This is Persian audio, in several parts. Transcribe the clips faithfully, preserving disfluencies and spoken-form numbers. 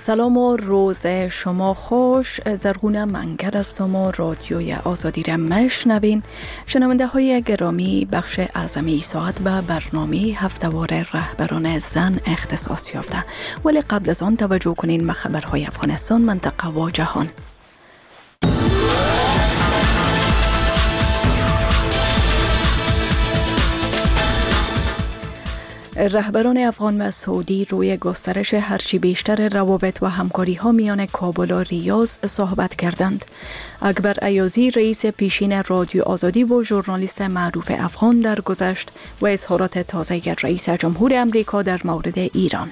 سلام و روز شما خوش. زرغونه منگر هستم و رادیوی آزادی را میشنوین. شنونده های گرامی، بخش اعظمی ساعت به برنامه هفته‌وار رهبران زن اختصاص یافته، ولی قبل از آن توجه کنین به خبرهای افغانستان، منطقه و جهان. رهبران افغان و سعودی روی گسترش هرچی بیشتر روابط و همکاری ها میان کابل و ریاض صحبت کردند. اکبر ایازی، رئیس پیشین رادیو آزادی و ژورنالیست معروف افغان، درگذشت و اظهارات تازه رئیس جمهور امریکا در مورد ایران.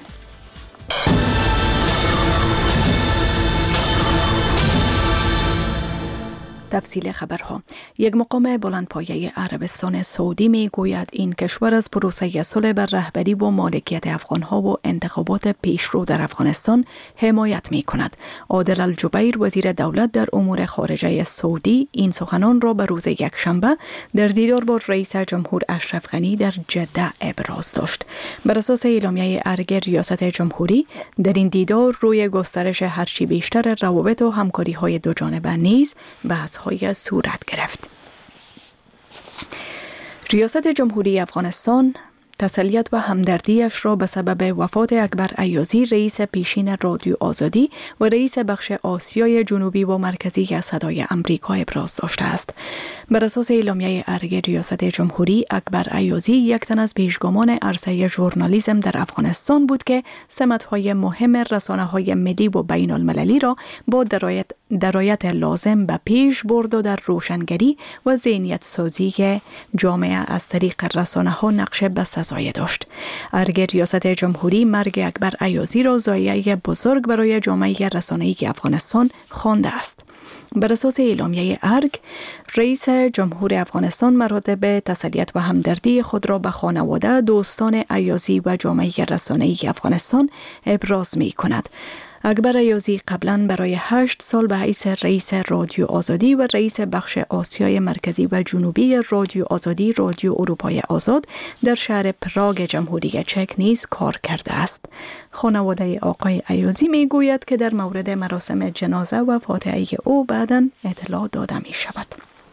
تفصیل خبرها. یک مقام بلندپایه عربستان سعودی می گوید این کشور از پروسه صلح بر رهبری و مالکیت افغانها و انتخابات پیشرو در افغانستان حمایت می کند. عادل الجبیر، وزیر دولت در امور خارجه سعودی، این سخنان را به روز یکشنبه در دیدار با رئیس جمهور اشرف غنی در جده ابراز داشت. بر اساس اعلامیه ارگ ریاست جمهوری، در این دیدار روی گسترش هرچی بیشتر روابط و همکاری های دو جانبه نیز بحث های صورت گرفت. ریاست جمهوری افغانستان تسلیت و همدردیش را به سبب وفات اکبر ایازی، رئیس پیشین رادیو آزادی و رئیس بخش آسیای جنوبی و مرکزی از صدای امریکا ابراز داشته است. بر اساس اعلامیه ارگ ریاست جمهوری، اکبر ایازی یک تن از پیشگامان عرصه ژورنالیسم در افغانستان بود که سمت‌های مهم رسانه‌های ملی و بین المللی را با درایت درایت لازم به پیش برد و در روشنگری و ذهنیت سازی جامعه از طریق رسانه‌ها نقش بسزایی داشت. ارگ ریاست جمهوری مرگ اکبر ایازی را ضایعه بزرگ برای جامعه رسانه‌ای افغانستان خوانده است. بر اساس اعلامیه ارگ، رئیس جمهور افغانستان مراتب تسلیت و همدردی خود را به خانواده، دوستان ایازی و جامعه رسانه‌ای افغانستان ابراز می کند. اکبر ایازی قبلا برای هشت سال به حیث رئیس رادیو آزادی و رئیس بخش آسیای مرکزی و جنوبی رادیو آزادی رادیو اروپای آزاد در شهر پراگ جمهوری چک نیز کار کرده است. خانواده آقای ایازی می گوید که در مورد مراسم جنازه و فاتحه او بعداً اطلاع داده می شود.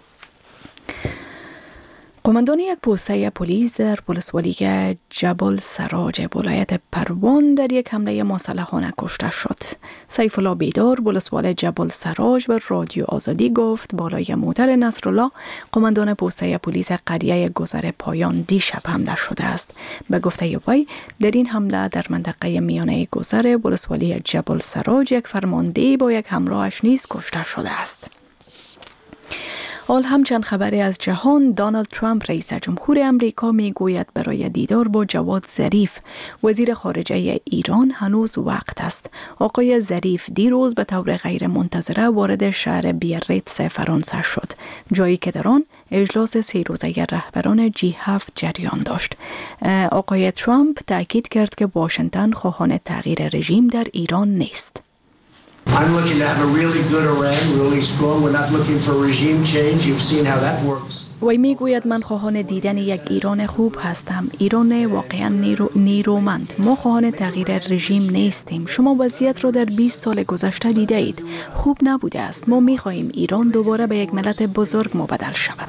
قماندان یک پوسته پلیس در ولسوالی جبل سراج ولایت پروان در یک حمله مسلحانه کشته شد. سیف الله بیدار، ولسوال جبل سراج و رادیو آزادی گفت بالای موتر نصرالله، قماندان پوسته پلیس قریه گذر پایان، دیشب حمله شده است. به گفته وی، در این حمله در منطقه میانه گذر ولسوالی جبل سراج یک فرمانده با یک همراهش نیز کشته شده است. حال همچند خبری از جهان. دونالد ترامپ، رئیس جمهور امریکا، می گوید برای دیدار با جواد ظریف، وزیر خارجه ایران، هنوز وقت است. آقای ظریف دیروز به طور غیر منتظره وارد شهر بیاریتس فرانسه شد، جایی که در آن اجلاس سه روزه رهبران جی هفت جریان داشت. آقای ترامپ تاکید کرد که واشنگتن خواهان تغییر رژیم در ایران نیست. I'm looking to have a really good Iran, really strong. We're not looking for regime change. You've seen how that works. وی می گوید من خواهان دیدن یک ایران خوب هستم، ایران واقعا نیرو نیرومند. ما خواهان تغییر رژیم نیستیم. شما وضعیت را در بیست سال گذشته دیده اید، خوب نبوده است. ما می خواهیم ایران دوباره به یک ملت بزرگ مبدل شود.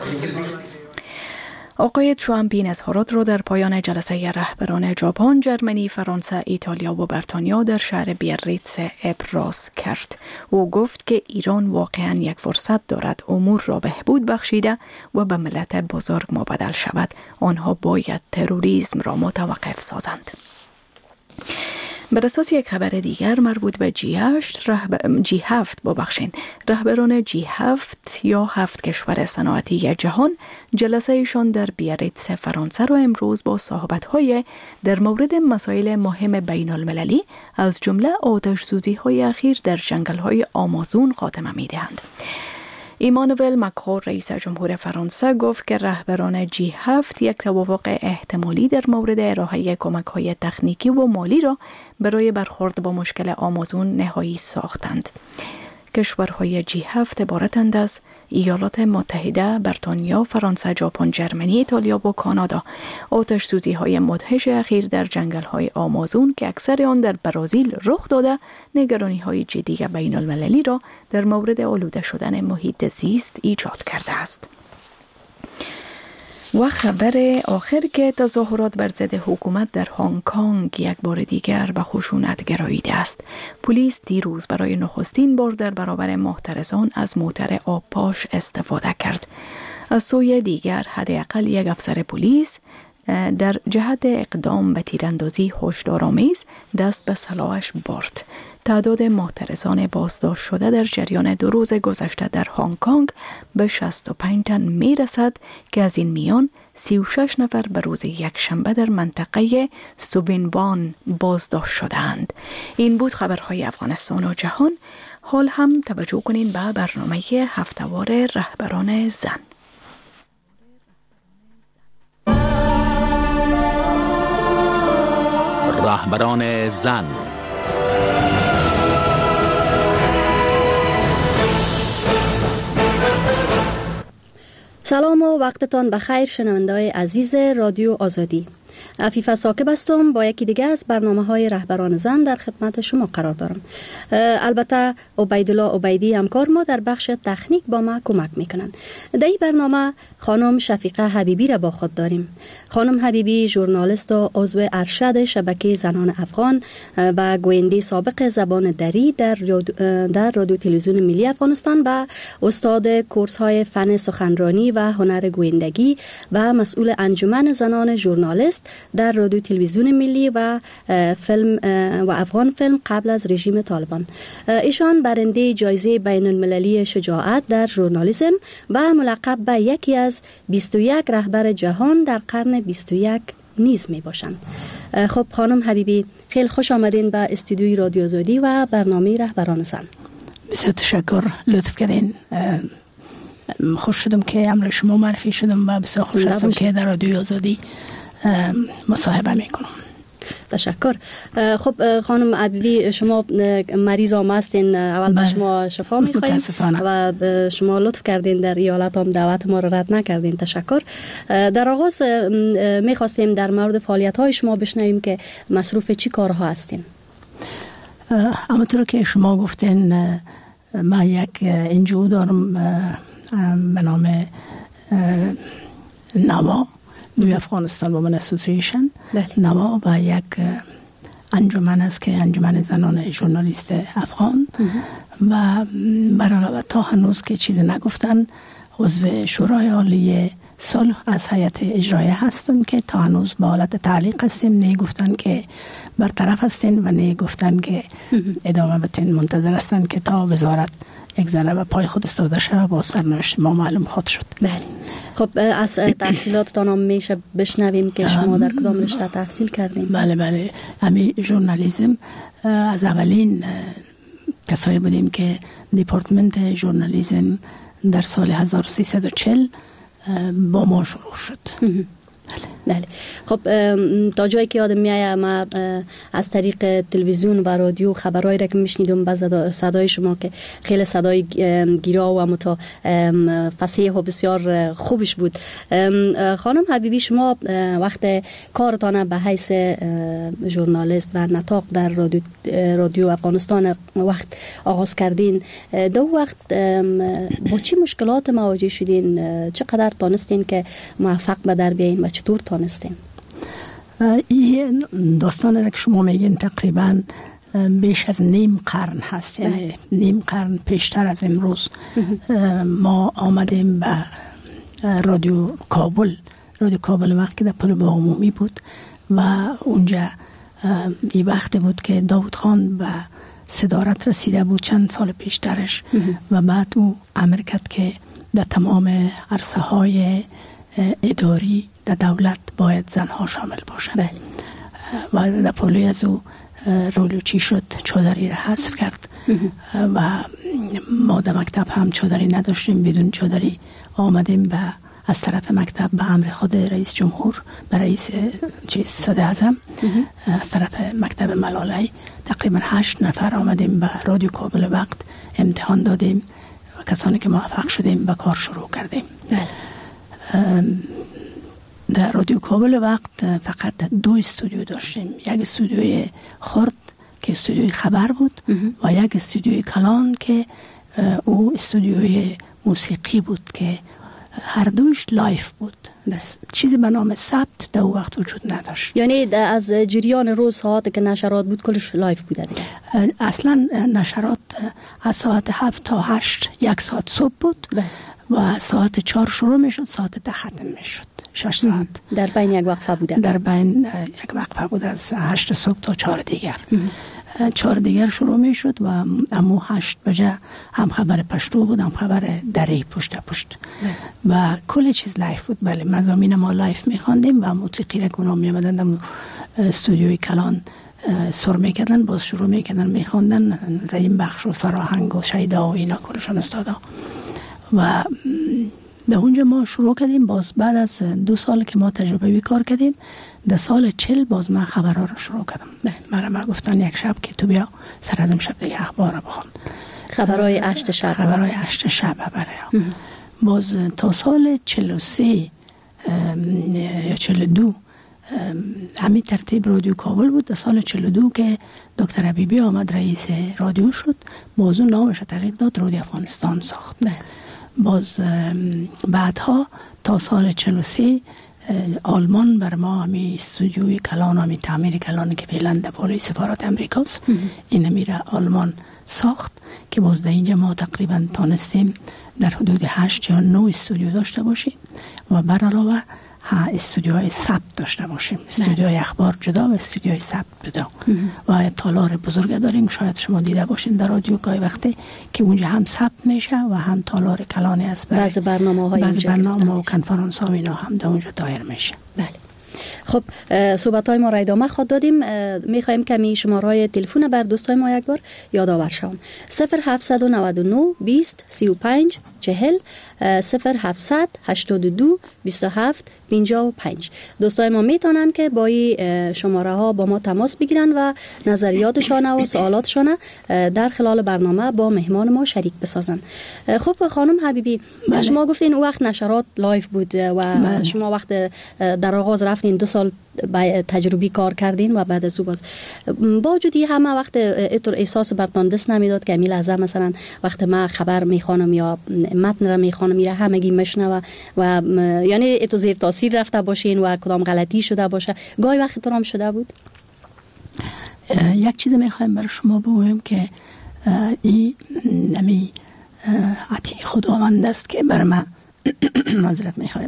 آقای ترامپ این اظهارات را در پایان جلسه رهبران ژاپن، ژرمنی، فرانسه، ایتالیا و بریتانیا در شهر بیاریتس ابراز کرد. او گفت که ایران واقعا یک فرصت دارد امور را بهبود بخشیده و به ملت بزرگ مبدل شود. آنها باید تروریسم را متوقف سازند. بر اساس یک خبر دیگر مربوط به جی هفت، رهب... جی هفت ببخشین رهبران جی هفت یا هفت کشور صنعتی جهان جلسه ایشان در بیاریتس فرانسه را امروز با صحبت‌های در مورد مسائل مهم بین المللی از جمله آتش‌سوزی های اخیر در جنگل‌های آمازون خاتمه می‌دهند. ایمانوئل ماکرون، رئیس جمهور فرانسه، گفت که رهبران جی هفت یک توافق احتمالی در مورد ارائه کمک‌های تکنیکی و مالی را برای برخورد با مشکل آمازون نهایی ساختند. کشورهای جی هفت عبارتند از ایالات متحده، بریتانیا، فرانسه، ژاپن، ژرمنی، ایتالیا و کانادا. آتش سوزی های مدهش اخیر در جنگل های آمازون که اکثر آن در برزیل رخ داده، نگرانی های جدی بین المللی را در مورد آلوده شدن محیط زیست ایجاد کرده است. و خبر آخر که تظاهرات بر ضد حکومت در هنگ کنگ یک بار دیگر به خشونت گراییده است. پلیس دیروز برای نخستین بار در برابر معترضان از موتر آبپاش استفاده کرد. از سوی دیگر حداقل یک افسر پلیس در جهت اقدام به تیراندازی هشدارآمیز دست به سلاحش برد. تعداد معترضان بازداشت شده در جریان دو روز گذشته در هنگ کنگ به شصت و پنج تن می رسد که از این میان سی و شش نفر به روز یک شنبه در منطقه سوینوان بازداشت شدند. این بود خبرهای افغانستان و جهان. حال هم توجه کنین به برنامه هفته‌وار رهبران زن. رهبران زن. سلام و وقتتان بخیر شنونده‌های عزیز رادیو آزادی. عفیفه ساکب هستم. با یکی دیگه از برنامه های رهبران زن در خدمت شما قرار دارم. البته عبیدالله عبیدی همکار ما در بخش تکنیک با ما کمک میکنن. در این برنامه خانم شفیقه حبیبی را با خود داریم. خانم حبیبی ژورنالیست و عضو ارشد شبکه زنان افغان و گوینده سابق زبان دری در در رادیو تلویزیون ملی افغانستان و استاد کورس های فن سخنرانی و هنر گویندگی و مسئول انجمن زنان ژورنالیست در رادیو تلویزیون ملی و فیلم و افغان فیلم قبل از رژیم طالبان. ایشان برنده جایزه بین المللی شجاعت در ژورنالیسم و ملقب به یکی از بیست و یک رهبر جهان در قرن بیست و یک نیز می باشند. خب خانم حبیبی، خیلی خوش آمدین به استودیوی رادیو آزادی و برنامه رهبران زن. بسیار تشکر، لطف کردین. خوش شدم که امروز شما معرفی شدم و بسیار خوش هستم که در رادیو آزادی مصاحبه میکنم. تشکر. خب خانم حبیبی، شما مریض هم هستین. اول به شما شفا میخواییم و شما لطف کردین در ایالت هم دعوت ما رو رد نکردین. تشکر. در آغاز میخواستیم در مورد فعالیت های شما بشنویم که مصروف چی کارها هستین. همونطور که شما گفتین، من یک انجیو دارم به نام نوا، نیو افغانستان وومن اسوسییشن نوا، و یک انجمن است که انجمن زنان ژورنالیست افغان و برای تا هنوز که چیزی نگفتن عضو شورای عالی صلح از هیئت اجرایه هستم که تا هنوز با حالت تعلیق هستیم. نه گفتن که برطرف هستین و نه گفتن که ادامه بدین. منتظر هستن که تا وزارت یک ذره به پای خود استاده شد با سرنوشت ما معلوم خواهد شد. بله. خب از تحصیلاتتان هم میشه بشنویم که شما در کدام رشته تحصیل کردین؟ بله بله، همین ژورنالیسم از اولین کسایی بودیم که دیپارتمنت ژورنالیسم در سال هزار و سیصد و چهل با ما شروع شد. بله. خب تا جایی که یادم میاد، ما از طریق تلویزیون و رادیو خبرهایی را که میشنیدم با صدای شما که خیلی صدای گیرا و متا فصیح و بسیار خوبش بود. خانم حبیبی، شما وقت کارتان به حیث ژورنالیست و نطاق در رادیو, رادیو افغانستان وقت آغاز کردین، دو وقت با چی مشکلات مواجه شدین؟ چقدر تانستین که موفق به در بیاین و چطور تانستین؟ این داستان را که شما میگین تقریبا بیش از نیم قرن هست. یعنی نیم قرن پیشتر از امروز ما آمدیم به رادیو کابل. رادیو کابل وقتی در پل به عمومی بود و اونجا این وقتی بود که داود خان به صدارت رسیده بود چند سال پیشترش و بعد او امر کرد که در تمام عرصه های اداری در دولت باید زنها شامل باشند. بله. و در پولی از او رولو چی شد، چادری را حذف کرد و ما در مکتب هم چادری نداشتیم. بدون چادری آمدیم به از طرف مکتب به امر خود رئیس جمهور به رئیس چیز صدر اعظم، از طرف مکتب ملالی تقریبا هشت نفر آمدیم به رادیو کابل وقت امتحان دادیم و کسانی که موفق شدیم به کار شروع کردیم. در رادیو کابل وقت فقط دو استودیو داشتیم، یک استودیوی خرد که استودیوی خبر بود و یک استودیوی کلان که او استودیوی موسیقی بود که هر دوش لایف بود. بس چیزی به نام ثبت در وقت وجود نداشت. یعنی از جریان روز ساعت که نشرات بود کلش لایف بوده دیگه؟ اصلا نشرات از ساعت هفت تا هشت یک ساعت صبح بود بله. و ساعت چهار شروع می شد، ساعت ده ختم می شد، شش ساعت. در بین یک وقفه بوده؟ در بین یک وقفه بود از هشت صبح تا چهار دیگر. چهار دیگر شروع می شد و امو هشت بجه هم خبر پشتو بود، هم خبر دری پشت پشت و کل چیز لایف بود. بله مضامین ما لایف می خواندیم و موسیقی را کنم می آمدن در استودیوی کلان سر می کردن، باز شروع می کردن می خواندن ریم بخش و سراهنگ و شیدا و اینا کلشان استادا و در اونجا ما شروع کردیم. باز بعد از دو سال که ما تجربه کار کردیم، در سال چل باز من خبرها رو شروع کردم. مرا ما گفتن یک شب که تو بیا سر از شب دیگه اخبار رو بخون، خبرهای هشت شب. خبرهای هشت شب برای باز تا سال چل و سه یا چل و دو همین ترتیب رادیو کابل بود. در سال چل و دو که دکتر حبیبی آمد رئیس رادیو شد، باز اون نامش تغییر داد، رادیو افغانستان ساخت. باز بعدها تا سال چل و سه آلمان بر ما همی استودیوی کلان، همی تعمیر کلان که فعلا در بالای سفارت امریکاست، این میره آلمان ساخت که باز در اینجا ما تقریبا تانستیم در حدود هشت یا نه استودیو داشته باشیم و بر علاوه استودیوهای ثبت داشته باشیم، استودیوهای اخبار جدا و استودیوهای ثبت جدا و تالار بزرگ داریم. شاید شما دیده باشین در رادیو گاهی وقتی که اونجا هم ثبت میشه و هم تالار کلانی است. بعضی برنامه‌های بعضی برنامه و کنفرانس ها اینا هم در اونجا دایر میشه. بله. خب صحبت های ما را ادامه خواهد دادیم. میخوایم کمی شماره های تلفن بر دوستای ما یک بار یادآور شوم. صفر هفتصد و نود و نه بیست سی و پنج چهل صفر هفتصد هشتاد و دو بیست و هفت پنجاه و پنج. دوستای ما میتونن که با این شماره ها با ما تماس بگیرن و نظریاتشان و سوالاتشان در خلال برنامه با مهمان ما شریک بسازن. خب خانم حبیبی، بله. شما گفتین اون وقت نشرات لایف بود و بله. شما وقت در آغاز رفتین دو سال تجربی کار کردین و بعد از او باز با وجودی همه وقت اینطور احساس برتان دست نمیداد که امی لحظه مثلا وقت ما خبر میخوانم یا متن را میخوانم میره همگی مشنوه و یعنی اینطور زیر تاثیر رفته باشین و کدام غلطی شده باشه؟ گاهی وقت تو هم شده بود؟ یک چیز میخوایم برای شما بگویم که این نمی عطیه خداوند است که بر من معذرت میخوایم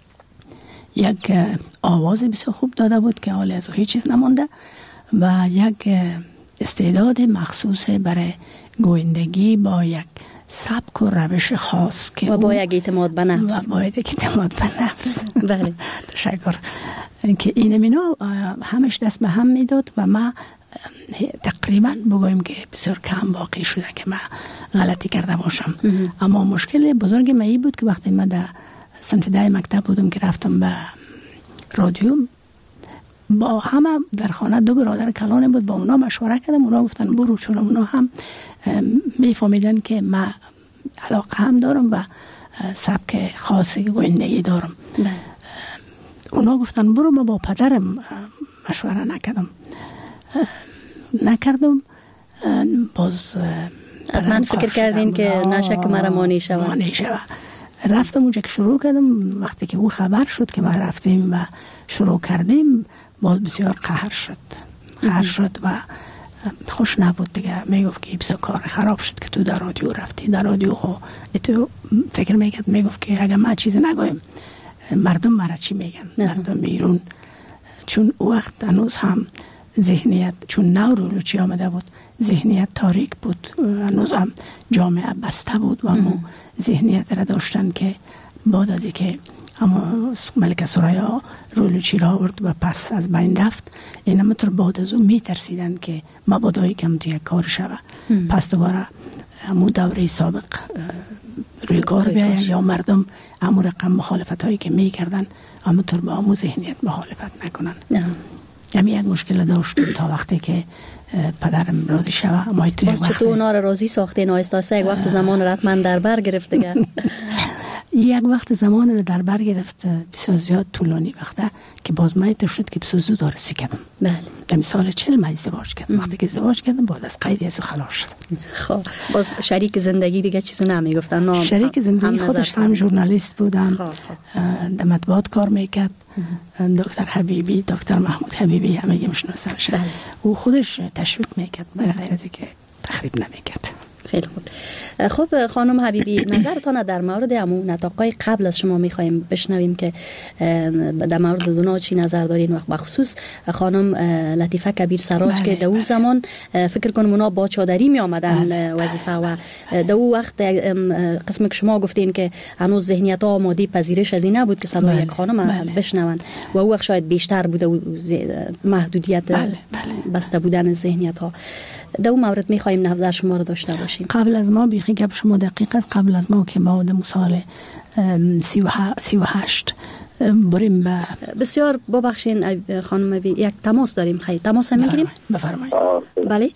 یک آواز بسیار خوب داده بود که حالی از هیچ چیز نمانده و یک استعداد مخصوص برای گویندگی با یک سبک و روش خاص که و با یک اعتماد به نفس و با یک اعتماد به نفس بله تشکر که این مینا همش دست به هم میداد و ما تقریبا بگویم که بسیار کم واقع شده که من غلطی کرده باشم. اما مشکل بزرگ من این بود که وقتی من در سمت ده مکتب بودم که رفتم به رادیو، با همه در خانه دو برادر کلانه بود، با اونا مشوره کردم، اونا گفتن برو، چون اونا هم میفهمیدن که من علاقه هم دارم و سبک خاصی گویندگی دارم. اونا گفتن برو، ما با پدرم مشوره نکردم نکردم باز من فکر کردین که نشک مرا مانی شود مانی شود رفتم اونجا که شروع کردم. وقتی که او خبر شد که ما رفتیم و شروع کردیم باز بسیار قهر شد قهر شد و خوش نبود دیگه. میگفت که بسیار کار خراب شد که تو در رادیو رفتی، در رادیو خو تو فکر میکرد، میگفت که اگر ما چیز نگویم مردم مرا چی میگن، مردم بیرون. چون وقت هنوز هم ذهنیت، چون نو رولوچی آمده بود، ذهنیت تاریک بود، هنوز هم جامعه بسته بود و مو ذهنیت را داشتن که بعد از اینکه اما ملک سرایا رولوچی را آورد و پس از بین رفت، این همونطور بعد از اون میترسیدن که مبادایی کم توی کار شود. پس دوباره همون دوره سابق روی کار بیاین یا مردم همون رقم مخالفت هایی که میکردن همونطور با همون ذهنیت مخالفت نکنن. همین یک مشکل داشت تا وقتی که پدرم راضی شوه. اما توی باز چطور اونا رو راضی ساختین؟ آیسته آیسته یک وقت زمان رات من در بر گرفت دیگه. یک وقت زمان رو در بر گرفت بسیار زیاد طولانی وقته که باز من تو شد که بسیار زود آرسی کردم. بله. در سال چهل من ازدواج کردم. وقتی که ازدواج کردم بعد از قید از خلاص شدم. خب باز شریک زندگی دیگه چیزی نمیگفتن؟ نه شریک زندگی خودش هم ژورنالیست بودم. در مطبوعات کار میکرد. دکتر حبیبی، دکتر محمود حبیبی همه میشناسنش. بله. او خودش تشویق میکرد برای غیر از اینکه تخریب نمیکرد. خیلی خوب. خب خانم حبیبی، نظرتان در مورد همون نطاقای قبل از شما میخوایم بشنویم که در مورد دونا چی نظر دارین و بخصوص خانم لطیفه کبیر سراج که در اون زمان فکر کنم اونا با چادری می آمدن وظیفه و در اون وقت قسم که شما گفتین که هنوز ذهنیت ها آماده پذیرش از این نبود که صدای یک خانم بشنون و اون وقت شاید بیشتر بوده محدودیت بسته بودن ذهنیت ها. در اون مورد میخوایم نظر شما رو داشته باشیم. قبل از ما بیخی گپ شما دقیق است. قبل از ما که ما در سال سی و هشت بریم به بسیار ببخشین خانم بی یک تماس داریم. خیلی تماس هم میگیریم. بفرمایید. بله.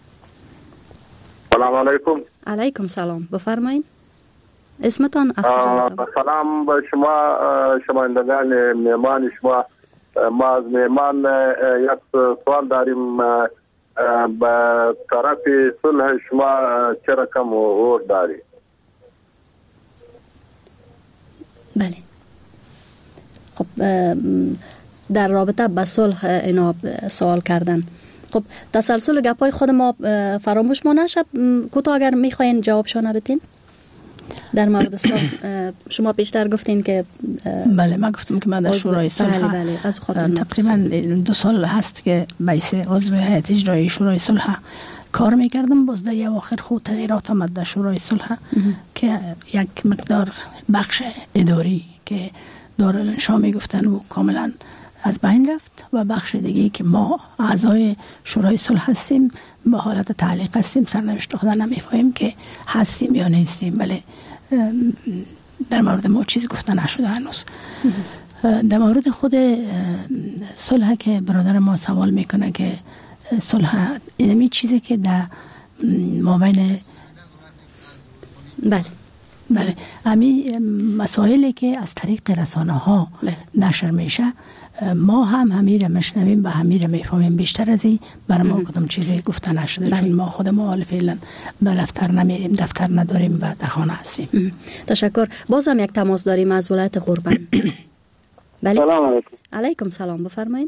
سلام علیکم. علیکم سلام. بفرمایید. اسمتان از کجا؟ سلام به شما شنوندگان مهمان شما. ما از مهمان یک سوال داریم. به طرف صلح شما چه رقم ور داری؟ بله. خب در رابطه با صلح اینا سوال کردن. خب تسلسل گپای خود ما فراموش ما نشه. کوتاه اگر میخواین جوابشون بدین در مورد صلح. شما پیشتر گفتین که بله من گفتم که من در شورای صلح بله بله از تقریبا دو سال هست که بیس عضو هیئت اجرایی شورای صلح کار میکردم. باز در اواخر خود تغییرات آمد در شورای صلح که یک مقدار بخش اداری که دارالانشا میگفتن و کاملا از بین رفت و بخش دیگه که ما اعضای شورای صلح هستیم به حالت تعلیق هستیم. سرنوشت خدا نمیفهمیم که هستیم یا نیستیم. ولی در مورد ما چیز گفته نشده هنوز. در مورد خود صلح که برادر ما سوال میکنه که صلح اینمی چیزی که در مابین بله بله امی مسائلی که از طریق رسانه ها نشر میشه ما هم همین را مشنویم و همین را میفهمیم. بیشتر از این برای ما کدام چیزی گفته نشده. بله. چون ما خود ما فعلا به دفتر نمیریم، دفتر نداریم و در خانه هستیم. تشکر. باز هم یک تماس داریم از ولایت قربان. بله. سلام علیکم. علیکم سلام. بفرمایید.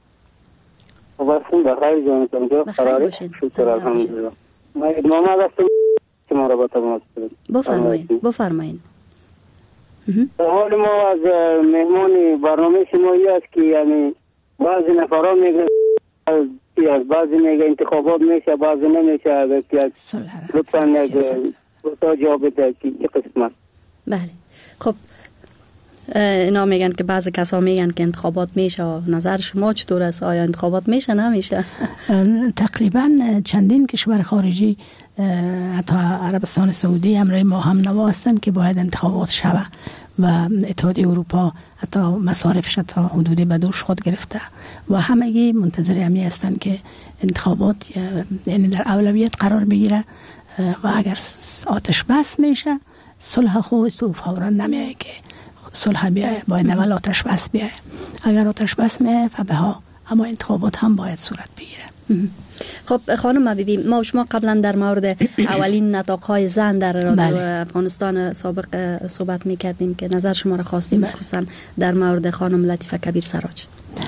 واسم بخیر جانتون جو قراره. شکر الحمدلله. ما محمد هستم که ما را با تماس داریم. بفرمایید. بفرمایید. حال ما از مهمان برنامه شما است که یعنی بعضی نفرها میگن از بعضی میگه انتخابات میشه بعضی نمیشه. اگر که لطفا تا جواب بده که چه قسمت. بله. خب اینا میگن که بعضی کسا میگن که انتخابات میشه. نظر شما چطور است؟ آیا انتخابات میشه نمیشه؟ تقریبا چندین کشور خارجی حتی عربستان سعودی امرای ما هم نوا هستند که باید انتخابات شوه و اتحادیه اروپا حتی مصارفش حتی حدودی به دوش خود گرفته و همگی منتظر همی هستند که انتخابات یعنی در اولویت قرار بگیره و اگر آتش بس میشه صلح خود تو فورا نمیایه که صلح بیایه، باید اول آتش بس بیایه. اگر آتش بس میایه فبها، اما انتخابات هم باید صورت بگیره. خب خانم حبیبی، ما و شما قبلا در مورد اولین نطاق‌های زن در رادیو بله. افغانستان سابق صحبت می‌کردیم که نظر شما را خواستیم بله. خصوصا در مورد خانم لطیفه کبیر سراج.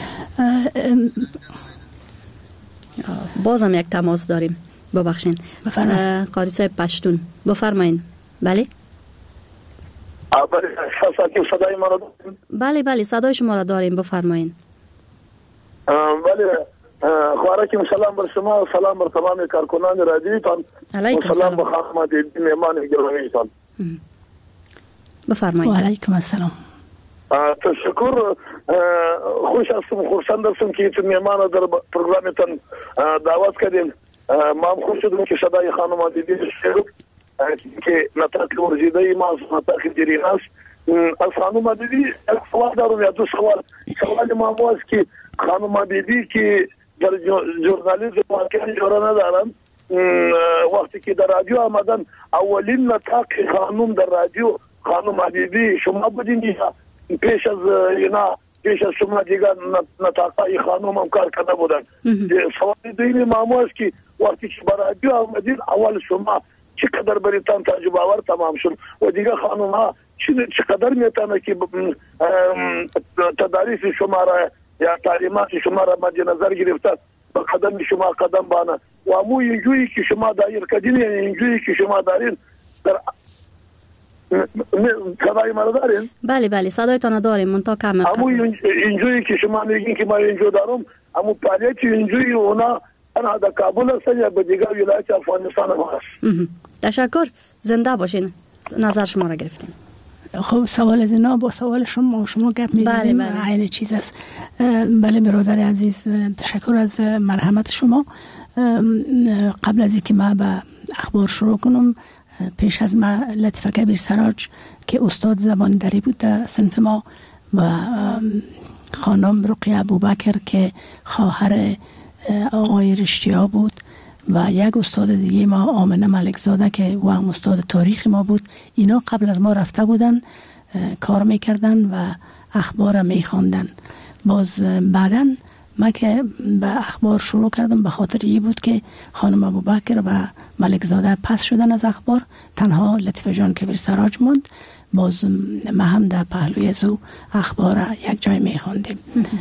بازم یک تماس داریم، ببخشید. قاری صاحب پشتون، بفرمایید. بله صدای ما را بله بله صدای شما را داریم، بفرمایید. بله خوارکم سلام بر شما و سلام بر تمام کارکنان رادیوتان و سلام به خانم دیدی مهمان گرامیتان. بفرمایید. و علیکم السلام. تشکر. خوش هستم، خرسند هستم که تو مهمان در پروگرامتان دعوت کردین. ما هم خوش شدم که صدای خانم دیدی شنیدم که نطاق ورزیده ما نطاق دیرین است. از خانم حبیبی یک سوال دارم یا دو سوال. سوال ما است که خانم حبیبی که در ژورنالیسم واقعا جوره ندارن، وقتی که در رادیو آمدن اولین نطاق خانم در رادیو خانم حبیبی شما بودین یا پیش از اینا پیش از شما دیگر نطاقای خانم هم کار کرده بودن؟ سوال دویم ما است که وقتی که بر رادیو آمدین اول شما چقدر بریتان تجربه آور تمام شد و دیگر خانم ها چقدر میتونه که تداریس شما را یا تعلیمات شما را مد نظر گرفتن با قدم شما قدم بانه و امو اینجوری که شما دایر کدین یعنی اینجوری که شما دارین در صدای مرا دارین؟ بله بله صدایتان داریم منطقه کم امو اینجوری که شما میگین که ما اینجا دارم امو پالیت اینجوری اونا انا در کابل هستن یا به دیگر ولایت افغانستان هم هست. تشکر، زنده باشین، نظر شما را گرفتیم. خب سوال از اینا با سوال شما شما گپ می‌زدیم بله بله. عین چیز است. بله برادر عزیز تشکر از مرحمت شما. قبل از اینکه ما به اخبار شروع کنم پیش از ما لطیفه کبیر سراج که استاد زبان دری بود در صنف ما و خانم رقیه ابوبکر که خواهر آقای رشتیا بود و یک استاد دیگه ما آمنه ملکزاده که او هم استاد تاریخ ما بود، اینا قبل از ما رفته بودن کار میکردن و اخبار میخواندن. باز بعداً ما که به اخبار شروع کردم به خاطر این بود که خانم ابوبکر و ملکزاده پس شدن از اخبار، تنها لطیفه جان کبیر سراج موند. باز ما هم در پهلوی از او اخبار یک جای میخواندیم.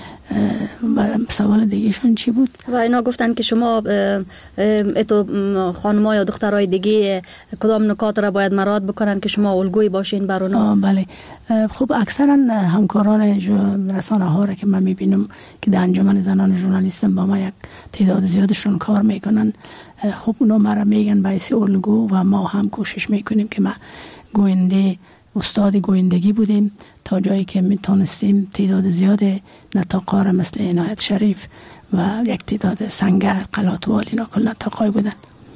و سوال دیگهشون چی بود؟ و اینا گفتن که شما اتو خانم‌ها یا دخترای دیگه کدام نکات را باید مراعات بکنن که شما الگویی باشین بر اونا؟ بله خب اکثرا همکاران رسانه ها را که من میبینم که در انجمن زنان ژورنالیستم با ما یک تعداد زیادشون کار میکنن، خب اونا مرا میگن باعث الگو و ما هم کوشش میکنیم که ما گوینده استاد گویندگی بودیم تا جایی که میتونستیم تعداد زیاد نطاق‌ها مثل عنایت شریف و یک تعداد سنگر قلاتوال اینا کل نطاق‌های بودن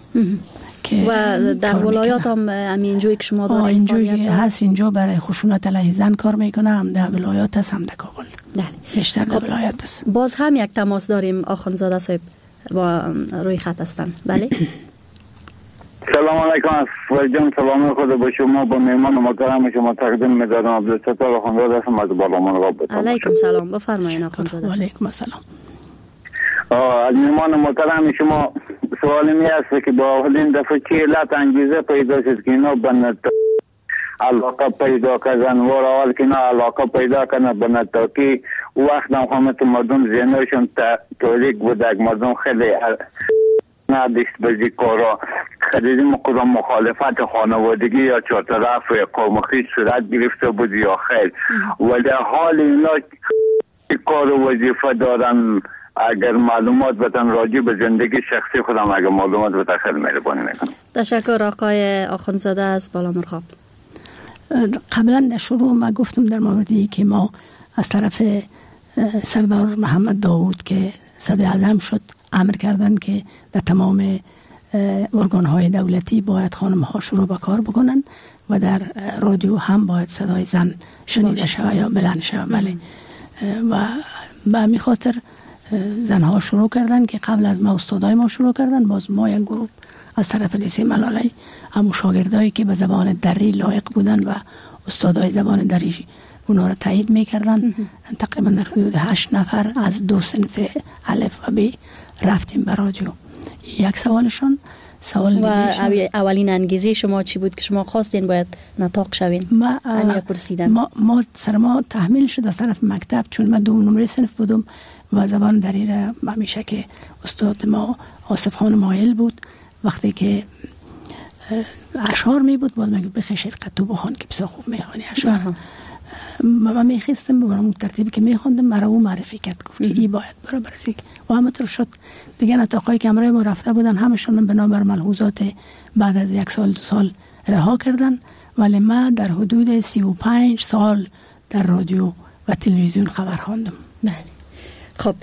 که و در ولایات هم همینجوری که شما دارید اینجوری هست. اینجا برای خشونت علیه زن کار میکنه، هم در ولایات هست هم در کابل. بیشتر در ولایات هست. باز هم یک تماس داریم. آخوندزاده صاحب با روی خط هستن. بله سلام علیکم فرجان، سلام خود با شما با مهمان محترم شما تقدیم می‌دارم. عبدالستار آخوندزاده هستم از بالامان رابط. علیکم سلام، بفرمایید آخوندزاده. علیکم السلام. از مهمان محترم شما سوالی می است که با اولین دفعه چه علت انگیزه پیدا شد که اینا بنت علاقه پیدا کردن و اول که اینا علاقه پیدا کردن بنت که وقت هم همه مردم ذهنشون تاریک بود، مردم خیلی نداشت به کارا خیلی کدام مخالفت خانوادگی یا چهارطرف قوم خویش صورت گرفته بود یا خیر، ولی حال اینا کار و وظیفه دارن. اگر معلومات بدن راجع به زندگی شخصی خودم اگر معلومات بدن خیلی مهربانی میکنم. تشکر آقای آخوندزاده از بالامرغاب. قبلا در شروع ما گفتم در موردی که ما از طرف سردار محمد داوود که صدر اعظم شد امر کردن که در تمام ارگان‌های دولتی باید خانم‌ها شروع به کار بکنن و در رادیو هم باید صدای زن شنیده شود یا بلند شود. بله. و به همین خاطر زنها شروع کردن که قبل از ما استادای ما شروع کردن. باز ما یک گروه از طرف لیسه ملاله همون شاگردایی که به زبان دری لایق بودن و استادای زبان دری اونا رو تایید میکردن، تقریبا در حدود هشت نفر از دو صنف الف و ب رفتیم به رادیو. یک سوالشون سوال و اولین انگیزه شما چی بود که شما خواستین باید نطاق شوین؟ ما پرسیدن ما, ما سر ما تحمیل شد از طرف مکتب، چون من دوم نمره صنف بودم و زبان دری را همیشه که استاد ما آصف خان مایل بود، وقتی که اشعار می بود باید میگه بسه شرکت تو بخوان که بسا خوب میخوانی اشعار. من میخواستم ببرم ترتیبی که میخواندم مرا او معرفی کرد، گفت که ای باید برای برزیک و همطور شد. دیگه نطاقایی که امرای ما رفته بودن همشون بنابر ملحوظات بعد از یک سال دو سال رها کردن، ولی ما در حدود سی و پنج سال در رادیو و تلویزیون خبر خواندم. بله. خب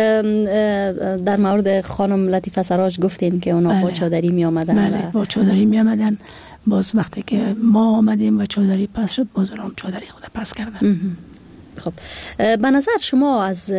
در مورد خانم لطیفه سراج گفتیم که اونا با چادری می آمدن. بله با چادری می آمدن. باز وقتی که ما آمدیم و چادری پس شد باز اونم چادری خود پس کردن. خب به نظر شما از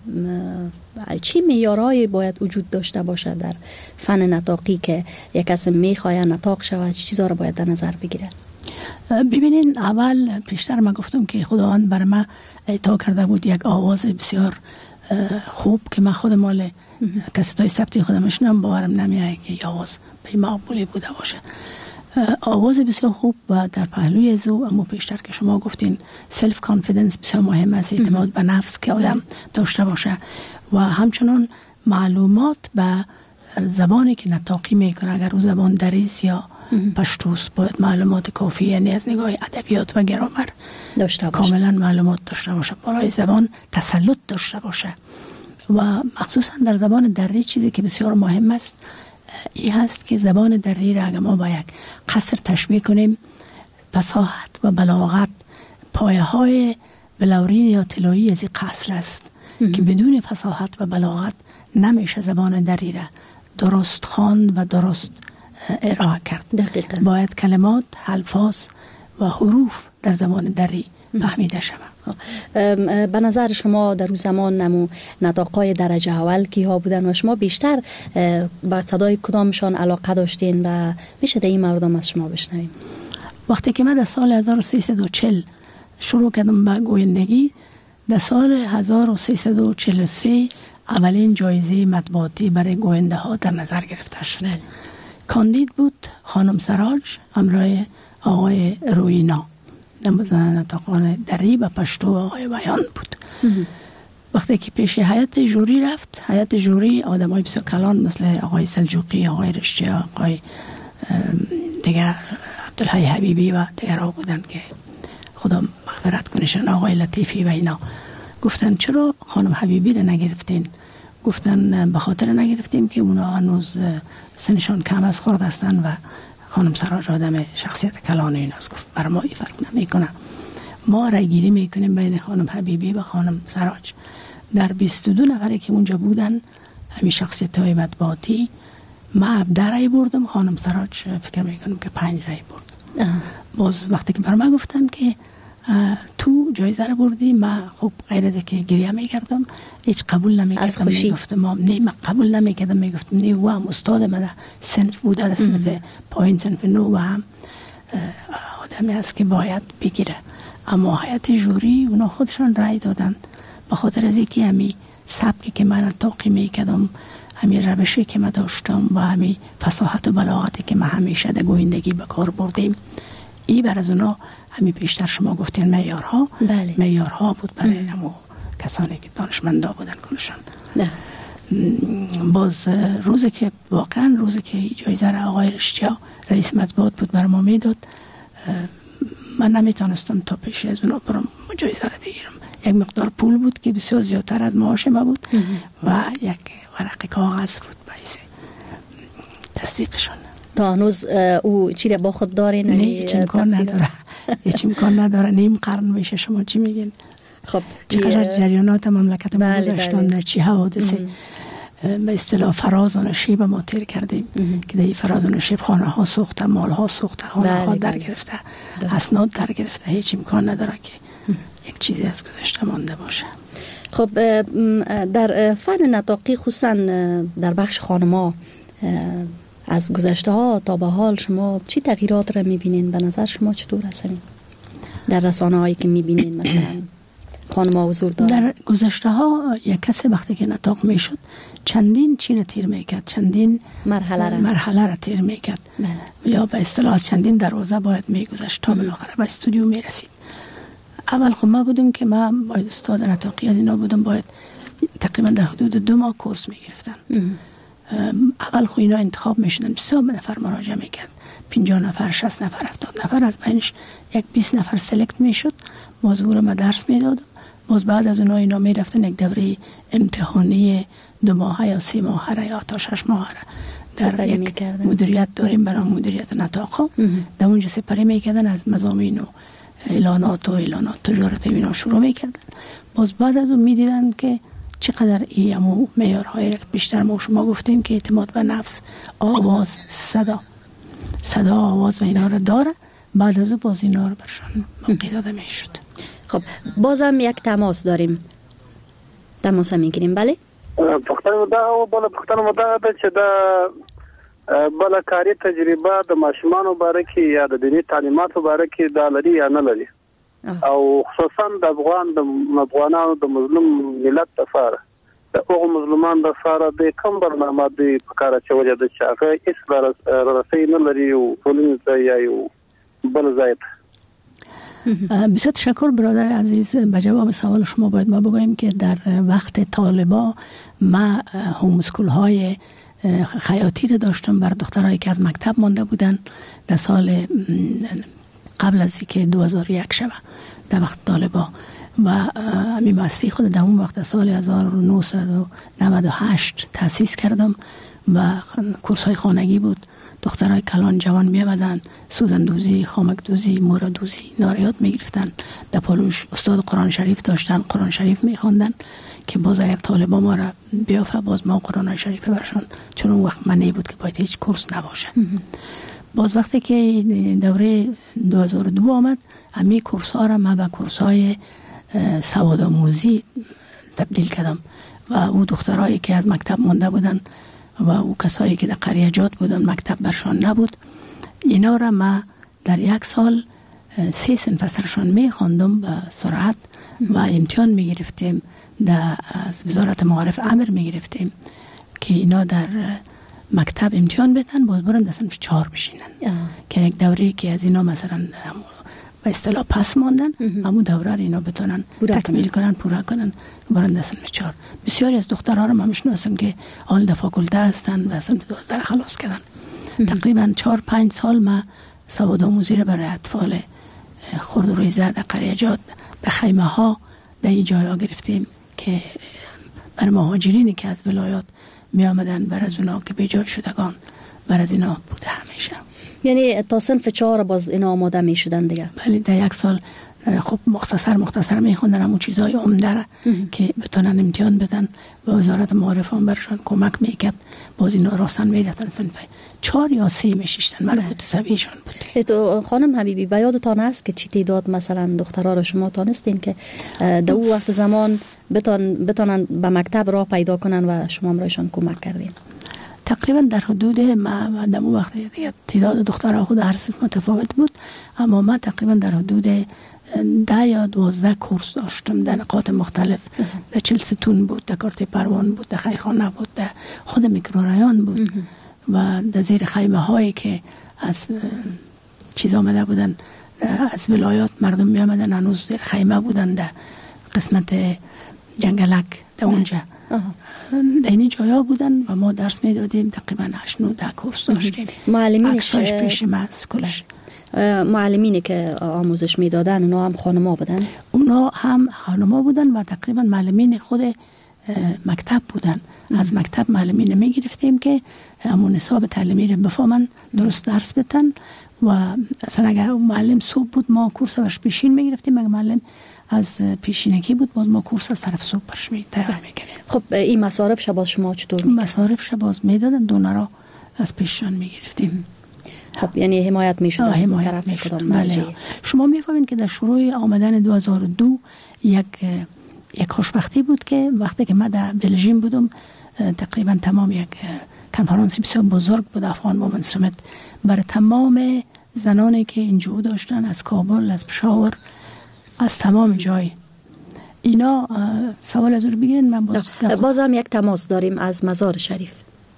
چی معیارهایی باید وجود داشته باشد در فن نطاقی که یک کس میخواد نطاق شود؟ چه چیزا رو باید در نظر بگیره؟ ببینین اول پیشتر ما گفتم که خداوند بر ما عطا کرده بود یک آواز بسیار خوب که من خود مال کسیتای ثبتی خودم میشنم باورم نمیاد که آواز به مقبولی بوده باشه. آواز بسیار خوب و در پهلوی زو، اما پیشتر که شما گفتین سلف کانفیدنس بسیار مهم است، اعتماد به نفس که آدم داشته باشه و همچنان معلومات به زبانی که نطاقی میکنه. اگر او زبان دریز یا پشتوست باید معلومات کافی، یعنی از نگاه ادبیات و گرامر داشته باشه، کاملا معلومات داشته باشه، برای زبان تسلط داشته باشه. و مخصوصا در زبان دری چیزی که بسیار مهم است این هست که زبان دری را اگر ما با یک قصر تشبیه کنیم، فصاحت و بلاغت پایه های بلورین یا طلایی از این قصر است که بدون فصاحت و بلاغت نمیشه زبان دری را درست خواند و درست ارائه کرد. دقیقا. باید کلمات، الفاظ و حروف در زبان دری فهمیده شود. به نظر شما در اون زمان نمو نطاقای درجه اول کی ها بودن و شما بیشتر با صدای کدامشان علاقه داشتین و میشه در این مورد از شما بشنویم؟ وقتی که من در سال هزار و سیصد و چهل شروع کردم به گویندگی، در سال هزار و سیصد و چهل و سه اولین جایزه مطبوعاتی برای گوینده ها در نظر گرفته شد. بله. کاندید بود خانم سراج همراه آقای روینا، نطاقان دری و پشتو آقای بیان بود. وقتی که پیش هیئت جوری رفت، هیئت جوری آدم های بسیار کلان مثل آقای سلجوقی، آقای رشتی، آقای دیگر عبدالحی حبیبی و دیگر ها بودند که خدا مغفرت کنشن، آقای لطیفی و اینا گفتن چرا خانم حبیبی رو نگرفتین؟ گفتن به خاطر نگرفتیم که اونا هنوز سنشان کم از خورد هستن و خانم سراج آدم شخصیت کلان ایناست. گفت بر ما این فرق نمیکنه، ما رای گیری میکنیم بین خانم حبیبی و خانم سراج. در بیست و دو نفری که اونجا بودن همین شخصیت های مطبوعاتی، ما در رای بردم، خانم سراج فکر میکنم که پنج رای برد. باز وقتی که بر ما گفتن که تو جایزه رو بردی، من خب غیر از که گریه میکردم، هیچ قبول نمیکردم، میگفتم نه من قبول نمیکردم، میگفتم نه و هم استاد من صنف بوده، در صنف پایین صنف نو و هم آدمی است که باید بگیره. اما هیئت جوری اونا خودشان رای دادن به خاطر از اینکه همی سبکی که من نطاقی میکردم، همی روشی که من داشتم و همی فصاحت و بلاغتی که من همیشه در گویندگی به کار بردیم، ای بر از اونا همی پیشتر شما گفتین معیارها. بله. معیارها بود برای همو کسانی که دانشمندا بودن کنشان. باز روزی که واقعا روزی که جایزه را آقای رشتیا رئیس مطبوعات بود بر ما میداد، من نمیتونستم تا پیش از اونا برم جایزه را بگیرم. یک مقدار پول بود که بسیار زیادتر از معاش ما بود و یک ورق کاغذ بود باعث تصدیقشون. تا هنوز او چی را با خود داره؟ نه هیچ امکان نداره، هیچ امکان نداره. نیم قرن میشه. شما چی میگین؟ خب چقدر جریانات مملکت ما گذشتن، در چی حوادث به اصطلاح فراز و نشیب ما تیر کردیم که در این فراز و نشیب خانه ها سوخته، مال ها سوخته، خانه ها در گرفته، اسناد در گرفته. هیچ امکان نداره که یک چیزی از گذشته مانده باشه. خب در فن نطاقی خصوصا در بخش خانما از گذشته ها تا به حال شما چی تغییرات را میبینین؟ به نظر شما چطور هستین در رسانه هایی که میبینین؟ مثلا خانما حضور دارن؟ در گذشته ها یک کسی وقتی که نطاق میشد چندین چی را تیر میکرد، چندین مرحله را مرحله را تیر میکرد، یا به اصطلاح از چندین دروازه باید میگذشت تا بالاخره به استودیو میرسید. اول خب ما بودم که من باید استاد نطاقی از اینا بودم، باید تقریبا در حدود دو ماه کورس میگرفتن. اول خب اینا انتخاب میشدن، بسیار نفر مراجعه میکرد، پنجاه نفر، شصت نفر، هفتاد نفر، از بینش یک بیست نفر سلکت میشد. موضوع ما درس میدادم، باز بعد از اونها اینا میرفتن یک دوره امتحانی دو ماهه یا سه ماهه یا تا شش ماهه در یک مدیریت داریم به نام مدیریت نطاق، در اونجا سپری میکردن، از مضامین و اعلانات و اعلانات تجارت اینا شروع میکردن. باز بعد از اون میدیدن که چقدر ایمو معیارهایی که بیشتر ما شما گفتیم که اعتماد به نفس، آواز، صدا صدا آواز و اینا رو داره، بعد از او باز اینا رو برشان موقع داده می شد. خب بازم یک تماس داریم، تماس هم میگیریم. بله پختن مدعا و بالا پختن مدعا ده چه ده بالا کاری تجربه د ماشومانو باره کې یا د دینی تعلیماتو باره کې دا لري یا نه لري او خصوصا د افغان د افغانانو د مظلوم ملت لپاره د هغو مظلومان لپاره د کوم برنامه دی په کار اچولې ده چې هغه هیڅ رسۍ نه لري او ټولنې ته یا یو بل ځای ته. بسیار تشکر برادر عزیز. به جواب سوال شما باید ما بگوییم که در وقت طالبا ما هوم اسکول های خیاطی رو داشتم بر دخترایی که از مکتب مانده بودن در سال قبل از اینکه دو هزار و یک شوه در وقت طالبا و امی بسته خود در اون وقت سال هزار و نهصد و نود و هشت تأسیس کردم و کورس های خانگی بود. دخترای کلان جوان می آمدن، سودن دوزی، خامک دوزی، مورا دوزی ناریات می گرفتن. در پالوش استاد قرآن شریف داشتن، قرآن شریف می خواندن که باز اگر طالبا ما را بیافه باز ما قرآن شریف برشان، چون اون وقت منی بود که باید هیچ کورس نباشه. باز وقتی که دوره دو هزار و دو آمد امی کورس ها را من به کورس های سواد آموزی تبدیل کردم و او دخترایی که از مکتب مانده بودن و او کسایی که در قریجات بودن مکتب برشان نبود، اینا را ما در یک سال سه صنف سرشان می خواندم به سرعت و امتحان می گرفتیم. در از وزارت معارف امر می گرفتیم که اینا در مکتب امتحان بدن باز برن در صنف چهار بشینن که یک دوره که از اینا مثلا به اصطلاح پس ماندن همون دوره رو اینا بتونن تکمیل کنن، پورا کنن، برن در صنف چهار. بسیاری از دخترها رو من میشناسم که حال در فاکولته هستن و صنف دوازده خلاص کردن. تقریبا چهار پنج سال ما سواد آموزی رو برای اطفال خرد و ریزه در قریجات در خیمه ها در این جای ها گرفتیم که بر مهاجرینی که از ولایات می آمدن بر از اونا که بیجای شدگان بر از اینا بوده همیشه. یعنی تا صنف چهار باز اینا آماده می شدن دیگه؟ بله در یک سال خب مختصر مختصر می خوندن همون چیزای عمده که بتونن امتحان بدن و وزارت معارف هم برشان کمک میکرد باز اینا راستن میرفتن صنف چهار یا سه میشیشتن مربوط سویشان بود. تو خانم حبیبی به یادتان است که چی تعداد مثلا دخترها رو شما تانستین که در اون وقت زمان بتون بتونن به مکتب راه پیدا کنن و شما برایشان کمک کردین؟ تقریبا در حدود ما در اون وقت تعداد دخترها خود هر صنف متفاوت بود، اما ما تقریبا در حدود ده یا دوازده کورس داشتم در نقاط مختلف. در چلستون بود، در کارت پروان بود، در خیرخانه بود، در خود میکرورایان بود و در زیر خیمه هایی که از چیز آمده بودن از ولایات مردم می آمدن هنوز زیر خیمه بودن در قسمت جنگلک در اونجا در این جایا بودن و ما درس می دادیم. تقریبا هشت نه ده کورس داشتیم. معلمینش پیش ماست کلش معلمینی که آموزش میدادن اونا هم خانما بودن؟ اونا هم خانما بودن و تقریبا معلمین خود مکتب بودن. از مکتب معلمین می گرفتیم که همون حساب تعلیمی رو بفهمن، درست درس بدن و اصلا اگر معلم صبح بود ما کورس برش پیشین می گرفتیم، اگر معلم از پیشینکی بود باز ما کورس از طرف صبح برش می تیار می کردیم. خب این مصارف شباز شما چطور می کردیم؟ مصارف شباز می دادن، دونارا از پیششان می گرفتیم. خب یعنی حمایت می شد از طرف کدام مرجع؟ شما می فهمید که در شروع آمدن دو هزار و دو یک یک خوشبختی بود که وقتی که من در بلژیم بودم تقریبا تمام یک کنفرانسی بسیار بزرگ بود افغان وومن سمیت برای تمام زنانی که اینجا داشتن از کابل، از پشاور، از تمام جای. اینا سوال از رو بگیرین من باز بازم یک تماس داریم از مزار شریف.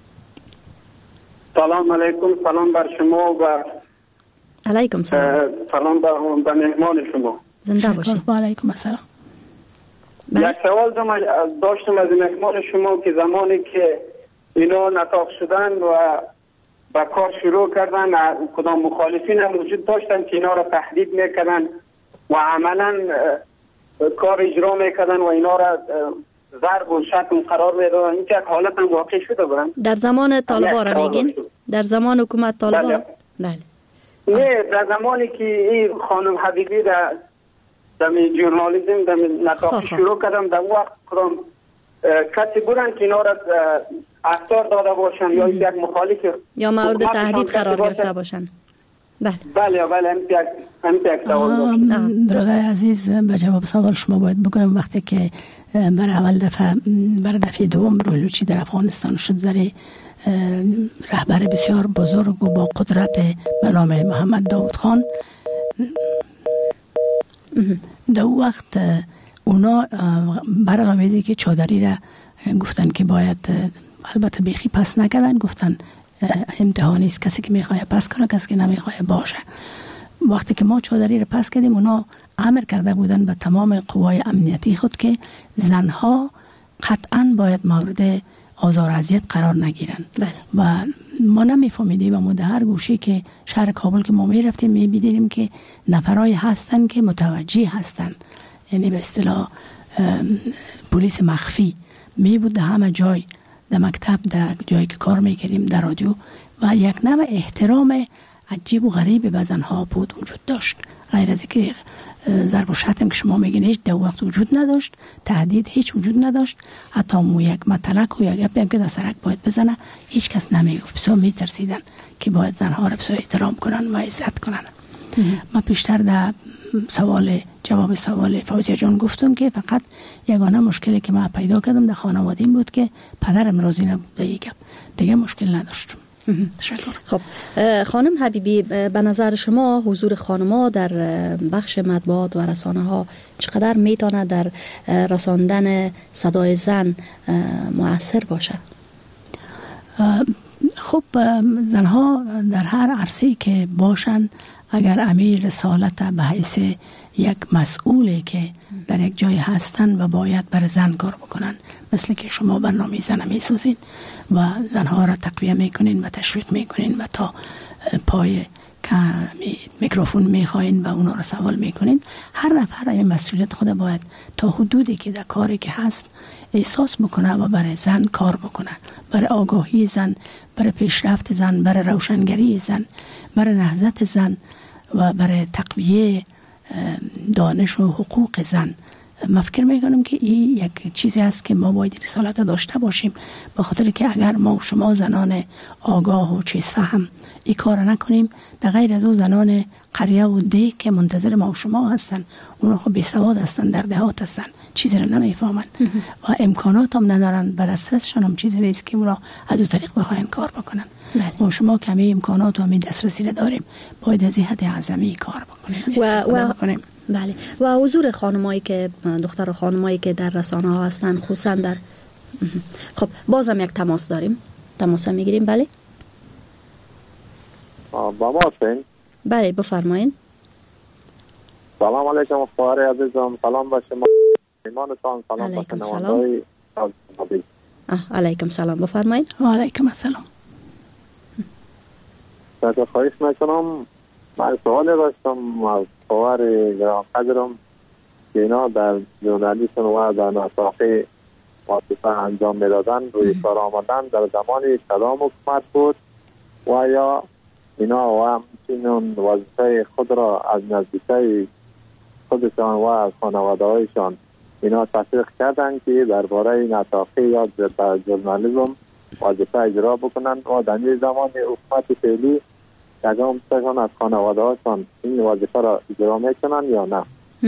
سلام علیکم. سلام بر شما و علیکم سلام. سلام به مهمان شما. زنده باشید. و علیکم السلام. یک سوال داشتم از مهمان شما که زمانی که اینا نطاق شدن و با کار شروع کردن کدام مخالفین هم وجود داشتن که اینا را تهدید میکردن و عملا کار اجرا میکردن و اینا را ضرب و شتم قرار میدادن. این که حالت هم واقع شده بودن در زمان طالبا را میگین؟ در زمان حکومت طالبا؟ بله. بله. نه در زمانی که این خانم حبیبی در دمی جورنالیزم دمی نطاق شروع کردم در وقت کدام کسی بودن که اینا را اخطار داده باشن یا یک مخالف یا مورد تهدید قرار گرفته باشن. بله بله بله هم یک سوال برادر عزیز، به جواب سوال شما باید بگم وقتی که بر اول دفعه بر دفعه دوم رویلوچی در افغانستان شد، زری رهبر بسیار بزرگ و با قدرت به نام محمد داود خان، در وقت اونا برنامه‌ای که چادری را گفتن که باید، البته بیخی پس نکردن، گفتن امتحانی است، کسی که میخواد پس کنه، کسی که نمیخواد باشه. وقتی که ما چادری را پس کردیم، اونا امر کرده بودن به تمام قوای امنیتی خود که زنها قطعا باید مورد آزار و اذیت قرار نگیرن. بله. و ما نمیفهمیدیم، اما در هر گوشه که شهر کابل که ما میرفتیم میبینیم که نفرای هستن که متوجه هستن، یعنی به اصطلاح پلیس مخفی می بود در همه جای، در مکتب، در جایی که کار میکردیم، در رادیو، و یک نوع احترام عجیب و غریب به زنها بود وجود داشت. غیر از اینکه ضرب و شتم که شما میگین هیچ در وقت وجود نداشت، تهدید هیچ وجود نداشت، حتی مو یک مطلق و یک گپی هم که در سرک باید بزنه هیچ کس نمیگفت. بسیار میترسیدن که باید زنها را بسیار احترام کنن و عزت کنن. ما پیشتر در سوال جواب سوال فوزیه جان گفتم که فقط یگانه مشکلی که من پیدا کردم در خانواده‌ام بود که پدرم راضی نبود دیگه دیگه مشکل نداشتم. تشکر. خب خانم حبیبی، به نظر شما حضور خانم‌ها در بخش مطبوعات و رسانه ها چقدر میتونه در رساندن صدای زن مؤثر باشه؟ خب زنها در هر عرصه‌ای که باشن، اگر امیر رسالت به حیث یک مسئولی که در یک جای هستن و باید بر زن کار بکنن، مثل که شما برنامه زن میسازین و زنها را تقویه میکنین و تشویق میکنین و تا پای میکروفون میخواین و اونا را سوال میکنین، هر نفر این مسئولیت خود باید تا حدودی که در کاری که هست احساس بکنه و برای زن کار بکنه، برای آگاهی زن، برای پیشرفت زن، برای روشنگری زن، برای نهضت زن و برای تقویه دانش و حقوق زن. من فکر میکنم که این یک چیزی است که ما باید رسالت داشته باشیم، به خاطر که اگر ما و شما زنان آگاه و چیز فهم این کار نکنیم، در غیر از او زنان قریه و ده که منتظر ما و شما هستن، اونا خب بی سواد هستن، در دهات هستن، چیزی رو نمیفهمن و امکانات هم ندارن، به دسترسشان هم چیزی نیست که اونا از او طریق بخواین کار بکنن. ما شما کمی امکانات و همین دسترسی رو داریم، باید از حد اعظمی کار بکنیم و, و بله. و حضور خانمایی که دختر و خانمایی که در رسانه ها هستن، خصوصا در خب بازم یک تماس داریم، تماس میگیریم. بله با ما هستین؟ بله بفرمایین. سلام علیکم خواهر عزیزم، سلام به شما ایمانتان، سلام به شنونده‌های عزیز. علیکم سلام، بفرمایین. و علیکم السلام. تشکر خواهش میکنم. من سوال داشتم از خواهر گران قدرم که اینا در ژورنالیسم و در نساخه وظیفه انجام میدادن، روی کار آمدن در زمان کدام حکومت بود و یا اینا و همچنین وظیفه خود را از نزدیکای خودشان و از خانواده هایشان اینا تشویق کردن که درباره نساخه یا در ژورنالیسم وظیفه اجرا بکنن و در این زمان حکومت فعلی یکم تشان از خانواده هاشان این وظیفه را اجرا میکنن یا نه؟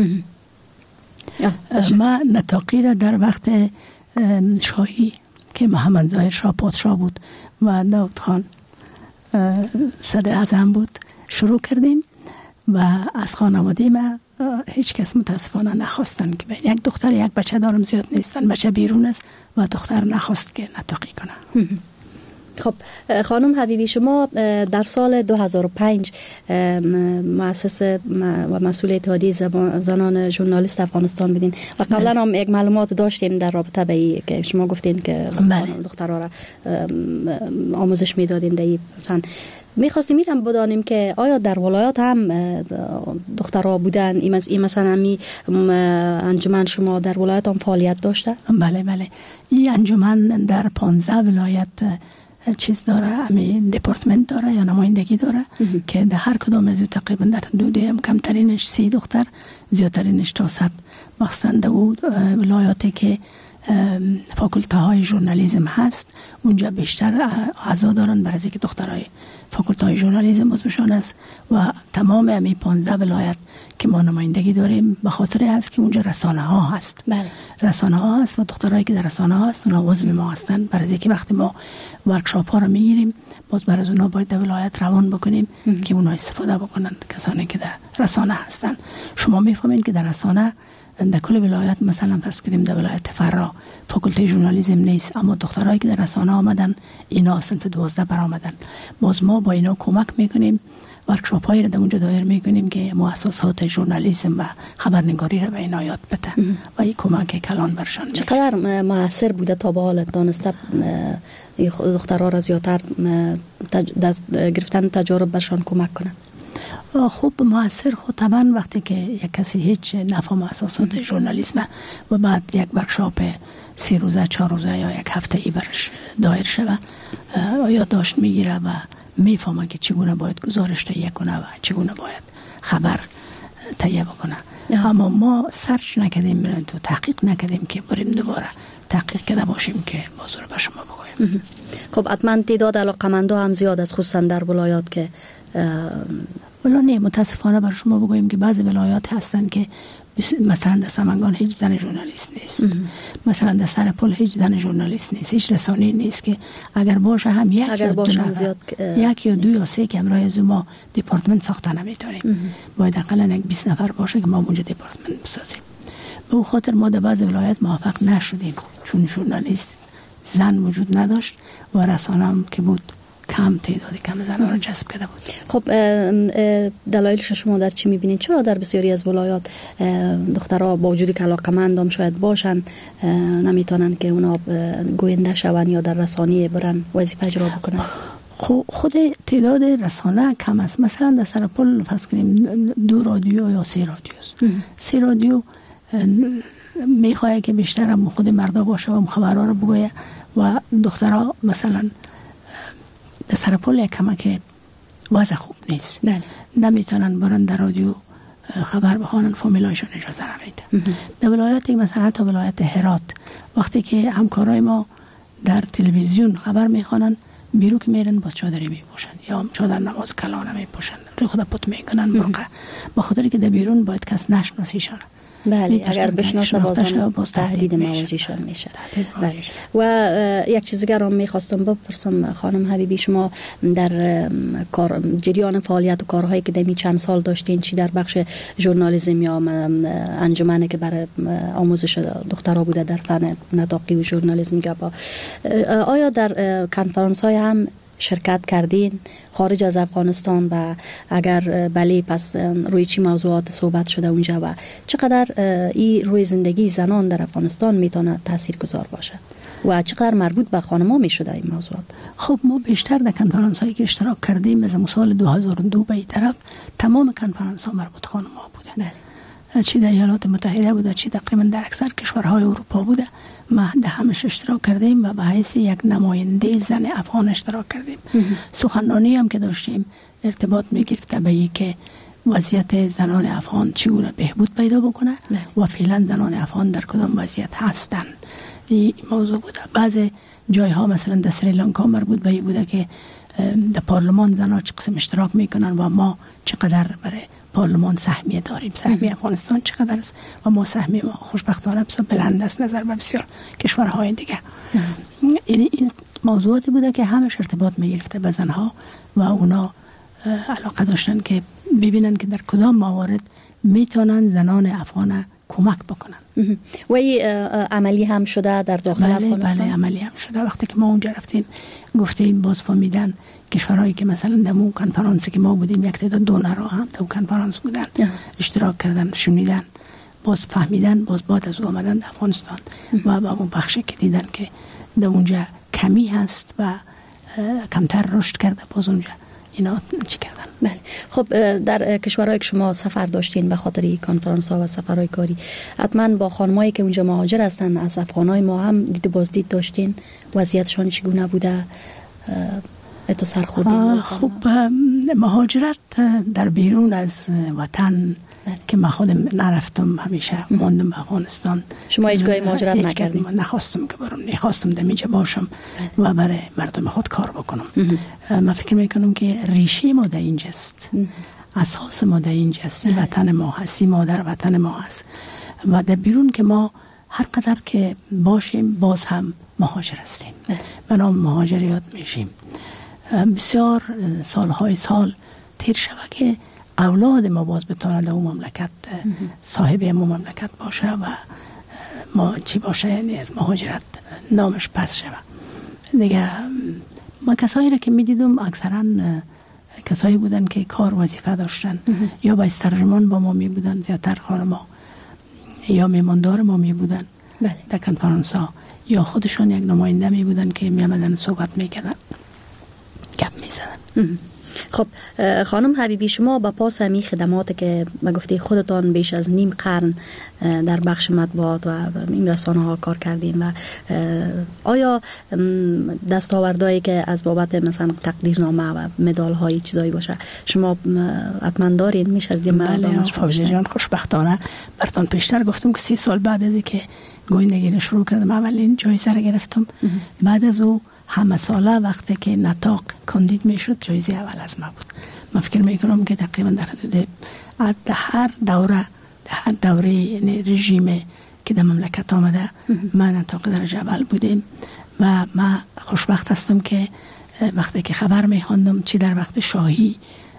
ما نطاقی را در وقت شاهی که محمد ظاهر شاه پادشاه بود و داود خان صدر اعظم بود شروع کردیم و از خانواده ما هیچ کس متاسفانه نخواستن که یک دختر یک بچه دارم زیاد نیستن، بچه بیرون است و دختر نخواست که نطاقی کنه. خب خانم حبیبی، شما در سال دو هزار و پنج مؤسس و مسئول اتحادیه زنان ژورنالیست افغانستان بودین و قبلا هم یک معلومات داشتیم در رابطه به این که شما گفتین که دخترها را آموزش میدادین در این فن. میخواستیم میرم بدانیم که آیا در ولایات هم دخترها بودن؟ این مثلا می انجمن شما در ولایات هم فعالیت داشته؟ بله بله، این انجمن در پانزده ولایت چیز داره، همین دپارتمنت داره یا نمایندگی داره که در هر کدام از تقریبا در حدود کمترینش سی دختر، زیادترینش تا صد، مخصوصا در ولایاتی که فاکولته های ژورنالیسم هست، اونجا بیشتر اعضا دارن برای اینکه دخترای فاکولته های ژورنالیسم عضوشان است و تمام امی پانزده ولایت که ما نمایندگی داریم به خاطر هست که اونجا رسانه ها هست. بله. رسانه ها هست و دخترایی که در رسانه ها هست اونا عضو ما هستن. برای اینکه وقتی ما ورکشاپ ها رو میگیریم باز برای اونا باید در ولایت روان بکنیم ام. که اونا استفاده بکنن، کسانی که در رسانه هستن. شما میفهمید که در رسانه در کل ولایت مثلا فرض کنیم در ولایت فرا فاکولته ژورنالیسم نیست، اما دخترایی که در رسانه آمدن اینا صنف دوازده برآمدن. باز ما با اینا کمک میکنیم، ورکشاپ هایی رو در اونجا دایر میکنیم که مؤسسات ژورنالیسم و خبرنگاری رو به اینا یاد بده و این کمک کلان برشان میشه. چقدر موثر بوده تا به حال دانسته دخترها را زیادتر در گرفتن تجارب برشان کمک کنن؟ خب موثر خود طبعا وقتی که یک کسی هیچ نفهم اساسات ژورنالیسم و بعد یک ورکشاپ سی روزه چهار روزه یا یک هفته ای برش دایر شده یا داشت میگیره و میفهمه که چگونه باید گزارش تهیه کنه و چگونه باید خبر تهیه بکنه. اما ما سرچ نکردیم تو تحقیق نکردیم که بریم دوباره تحقیق کرده باشیم که بازو رو به شما بگویم. خب حتما تعداد علاقمندا هم زیاد است، خصوصا در ولایات که ولی نه متاسفانه بر شما بگویم که بعضی ولایات هستن که مثلا در سمنگان هیچ زن ژورنالیست نیست، مثلا در سرپل هیچ زن ژورنالیست نیست، هیچ رسانه‌ای نیست که اگر باشه هم یک یا دو نفر یک یا دو یا سه که همراه از ما دیپارتمنت ساخته نمیتونیم، باید اقلا یک بیست نفر باشه که ما اونجا دیپارتمنت بسازیم. به اون خاطر ما در بعضی ولایات موفق نشدیم چون ژورنالیست زن وجود نداشت و رسانه هم که بود کم تعدادی کم زنان رو جذب کرده بود. خب دلایلش شما در چی میبینید؟ چرا در بسیاری از ولایات دخترها با وجودی که علاقمند هم شاید باشن نمیتونن که اونا گوینده شون یا در رسانه برن وظیفه اجرا بکنن؟ خود تعداد رسانه کم است. مثلا در سرپل فرض کنیم دو رادیو یا سه رادیو سه رادیو میخواه که بیشتر هم خود مردا باشه و خبرها رو بگویه و دخترها مثلا در سرپل یک کمک وضع خوب نیست. بله. نمیتونن برن در رادیو خبر بخوانن، فامیلایشون اجازه نمیده. در ولایت مثلا حتی ولایت هرات وقتی که همکارای ما در تلویزیون خبر میخوانن بیرو که میرن با چادری میپوشن یا چادر نماز کلانه میپوشن، روی خود پت میکنن برقه، با خاطر که در بیرون باید کس نشناسیشان. بله، اگر بشناسه بازم تهدید مواجهشان میشه. بله. و یک چیز دیگر هم میخواستم بپرسم خانم حبیبی، شما در کار جریان فعالیت و کارهایی که دمی چند سال داشتین، چی در بخش ژورنالیسم یا انجمنی که برای آموزش دخترها بوده در فن نطاقی و ژورنالیسم، آیا در کنفرانس های هم شرکت کردین خارج از افغانستان و اگر بله پس روی چی موضوعات صحبت شده اونجا و چقدر این روی زندگی زنان در افغانستان میتونه تاثیرگذار باشه و چقدر مربوط به خانم‌ها میشده این موضوعات؟ خب ما بیشتر در کنفرانس هایی که اشتراک کردیم از سال دو هزار و دو به این طرف تمام کنفرانس ها مربوط خانم‌ها بوده. بله. چی در ایالات متحده بوده، چی تقریبا در اکثر کشورهای اروپا بوده. ما در همش اشتراک کردیم و به حیث یک نماینده زن افغان اشتراک کردیم. سخنرانی هم که داشتیم ارتباط میگرفت به این که وضعیت زنان افغان چگونه بهبود پیدا بکنه و فعلا زنان افغان در کدام وضعیت هستن. این موضوع بوده. بعضی جایها مثلا در سریلانکا مربوط به این بوده که در پارلمان زنان چه قسم اشتراک میکنن و ما چقدر برای پارلمان سهمیه داریم، سهمیه افغانستان چقدر است و ما سهمیه ما خوشبختانه بسیار بلند است نظر به بسیار کشورهای دیگه. یعنی این موضوعاتی بوده که همش ارتباط میگرفته به زنها و اونا علاقه داشتن که ببینن که در کدام موارد میتونن زنان افغان کمک بکنن. و این عملی هم شده در داخل بله افغانستان؟ بله عملی هم شده. وقتی که ما اونجا رفتیم گفتیم باز فهمیدن کشورهایی که مثلا در اون کنفرانسی که ما بودیم یک تعداد دونرها هم در اون کنفرانس بودن اشتراک کردن، شنیدن، باز فهمیدن، باز بعد از او آمدن در افغانستان و با اون بخشی که دیدن که در اونجا کمی هست و کمتر رشد کرده باز اونجا اینا چی کردن. بله. خب در کشورهایی که شما سفر داشتین به خاطر کنفرانس ها و سفرهای کاری حتما با خانمایی که اونجا مهاجر هستن از افغانای ما هم دید بازدید داشتین؟ وضعیتشان چگونه بوده؟ اتو سرخوردین؟ خب مهاجرت در بیرون از وطن که من خودم نرفتم، همیشه موندم به افغانستان. شما هیچ گاهی مهاجرت نکردید؟ نخواستم که برم، نخواستم در اینجا باشم و برای مردم خود کار بکنم. من فکر میکنم که ریشه ما در اینجاست، اساس ما در اینجاست، وطن ما هست، مادر وطن ما هست و در بیرون که ما هر قدر که باشیم باز هم مهاجر هستیم و نام مهاجریات میشیم. بسیار سالهای سال تیر شود که اولاد ما باز بتانه در اون مملکت صاحب اون مملکت باشه و ما چی باشه، یعنی از مهاجرت نامش پس شود دیگه. ما کسایی را که میدیدم اکثرا کسایی بودن که کار وظیفه داشتن یا با ترجمان با ما می بودن، یا ترخان ما یا میماندار ما می بودن در کنفرانس ها، یا خودشان یک نماینده می بودن که می آمدن صحبت می کردن، گپ می زدن. خب خانم حبیبی، شما با پاس همی خدمات که ما گفته خودتان بیش از نیم قرن در بخش مطبوعات و این رسانه ها کار کردیم و آیا دستاوردهایی که از بابت مثلا تقدیرنامه و مدال های چیزایی باشه شما حتما دارین؟ میشه از دیم بله فاوزه جان، خوشبختانه براتون پیشتر گفتم که سی سال بعد از اینکه گویندگی شروع کردم اولین جایزه را گرفتم. بعد از او همه ساله وقتی که نطاق کاندید میشد جایزه اول از ما بود. من فکر میکنم که تقریبا در حدود هر دوره در هر دوره رژیم که در مملکت آمده من نطاق درجه اول بودیم و من خوشبخت هستم که وقتی که خبر میخواندم چی در وقت شاهی،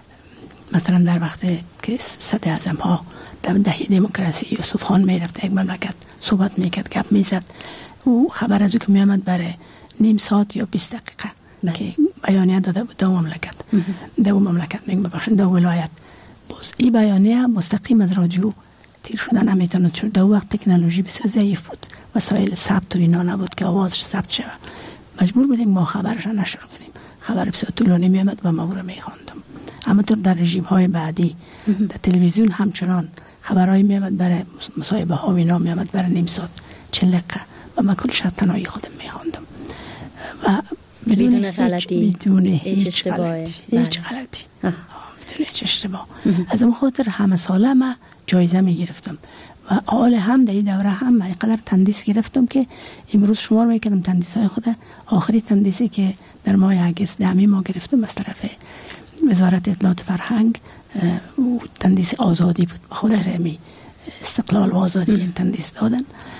مثلا در وقت که صدر اعظم ها در دهه دموکراسی یوسف خان میرفت یک مملکت صحبت میکرد، گپ میزد، او خبر از او که میامد برای نیم ساعت یا بیست دقیقه مه. که بیانیه داده بود دو مملکت دو مملکت میگم ببخشید دو ولایت، باز این بیانیه مستقیم از رادیو تیر شده نمیتونه، چون دو وقت تکنولوژی بسیار ضعیف بود، وسایل ثبت و اینا نبود که آوازش ثبت شود، مجبور بودیم ما خبرش نشر کنیم. خبر بسیار طولانی میامد و ما او را میخواندم. اما تو در رژیم های بعدی در تلویزیون همچنان خبرهای میامد برای مصاحبه ها و اینا میامد برای نیم ساعت چهل دقیقه و من کلش تنهایی خودم میخواندم و بدون غلطی، بدون هیچ اشتباهی، هیچ غلطی، بدون هیچ اشتباه. از اون خاطر همه ساله من جایزه میگرفتم و حال هم در این دوره هم من اینقدر تندیس گرفتم که امروز شمار میکردم تندیس های خود. آخری تندیسی که در ماه اگست دهمی ما گرفتم از طرف وزارت اطلاعات فرهنگ و تندیس آزادی بود، بخاطر امی استقلال و آزادی این تندیس دادن.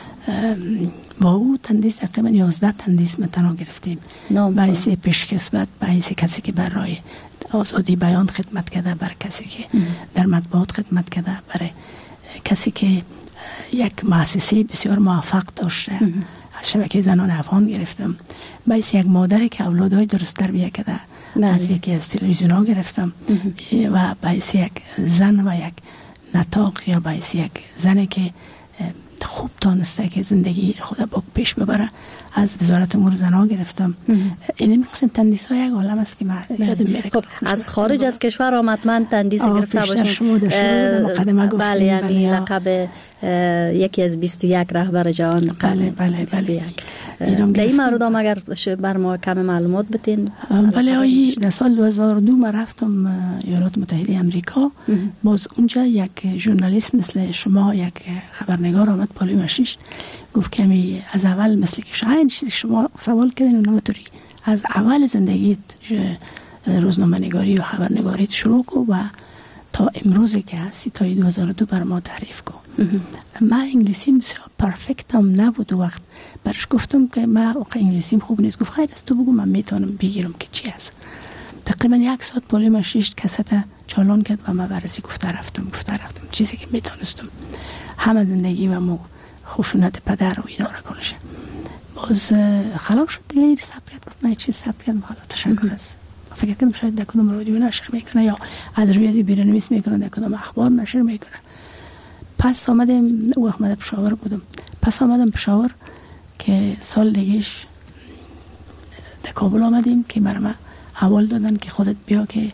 با او تندیس تقریبا یازده تندیس متنا گرفتیم، باعث پیشکسوت، باعث کسی که برای آزادی بیان خدمت کرده، برای کسی که در مطبوعات خدمت کرده، برای کسی که یک مؤسسه بسیار موفق داشته. از شبکه زنان افغان گرفتم، باعث یک مادر که اولادهای درست تربیت کرده از یکی از تلویزیون ها گرفتم و باعث یک زن و یک نطاق یا باعث یک زنی که خوب تانسته که زندگی خود با پیش ببره از وزارت امور زنان گرفتم. این قسم تندیس ها یک عالم است که من یادم میره. خب از خارج از کشور آمد من تندیس گرفته باشین. بله همین لقب یکی از بیست و یک رهبر جهان. بله بله بله. در این مورد هم اگر بر ما کم معلومات بتین. بله آیی در سال دو هزار و دو من رفتم ایالات متحده امریکا. باز اونجا یک ژورنالیست مثل شما، یک خبرنگار آمد بالای مشیش گفت که می از اول مثل که شاید چیزی شما سوال کردین اونطوری از اول زندگیت روزنامه نگاری و خبرنگاریت شروع کو و تا امروزی که هستی تا دو هزار و دو بر ما تعریف کو. من انگلیسیم بسیار پرفکت هم نبود و وقت برش گفتم که من واقعا انگلیسیم خوب نیست. گفت خیلی از تو بگو من میتونم بگیرم که چی هست. تقریبا یک ساعت بالای مشیش کست چالان کرد و من برسی گفته رفتم گفته رفتم چیزی که میتونستم همه زندگی و مو خشونت پدر و اینا را کنشه. باز خلاص شد دیگه این ثبت کرد. گفت من چیز ثبت کردم حالا تشکر است. فکر کنم شاید در کدام رادیو نشر میکنه یا از روی بیرونویس میکنه، در کدام اخبار نشر میکنه. پس آمدم او احمد پشاور بودم. پس آمدم پشاور که سال دیگهش در کابل آمدیم که برای من اول دادن که خودت بیا که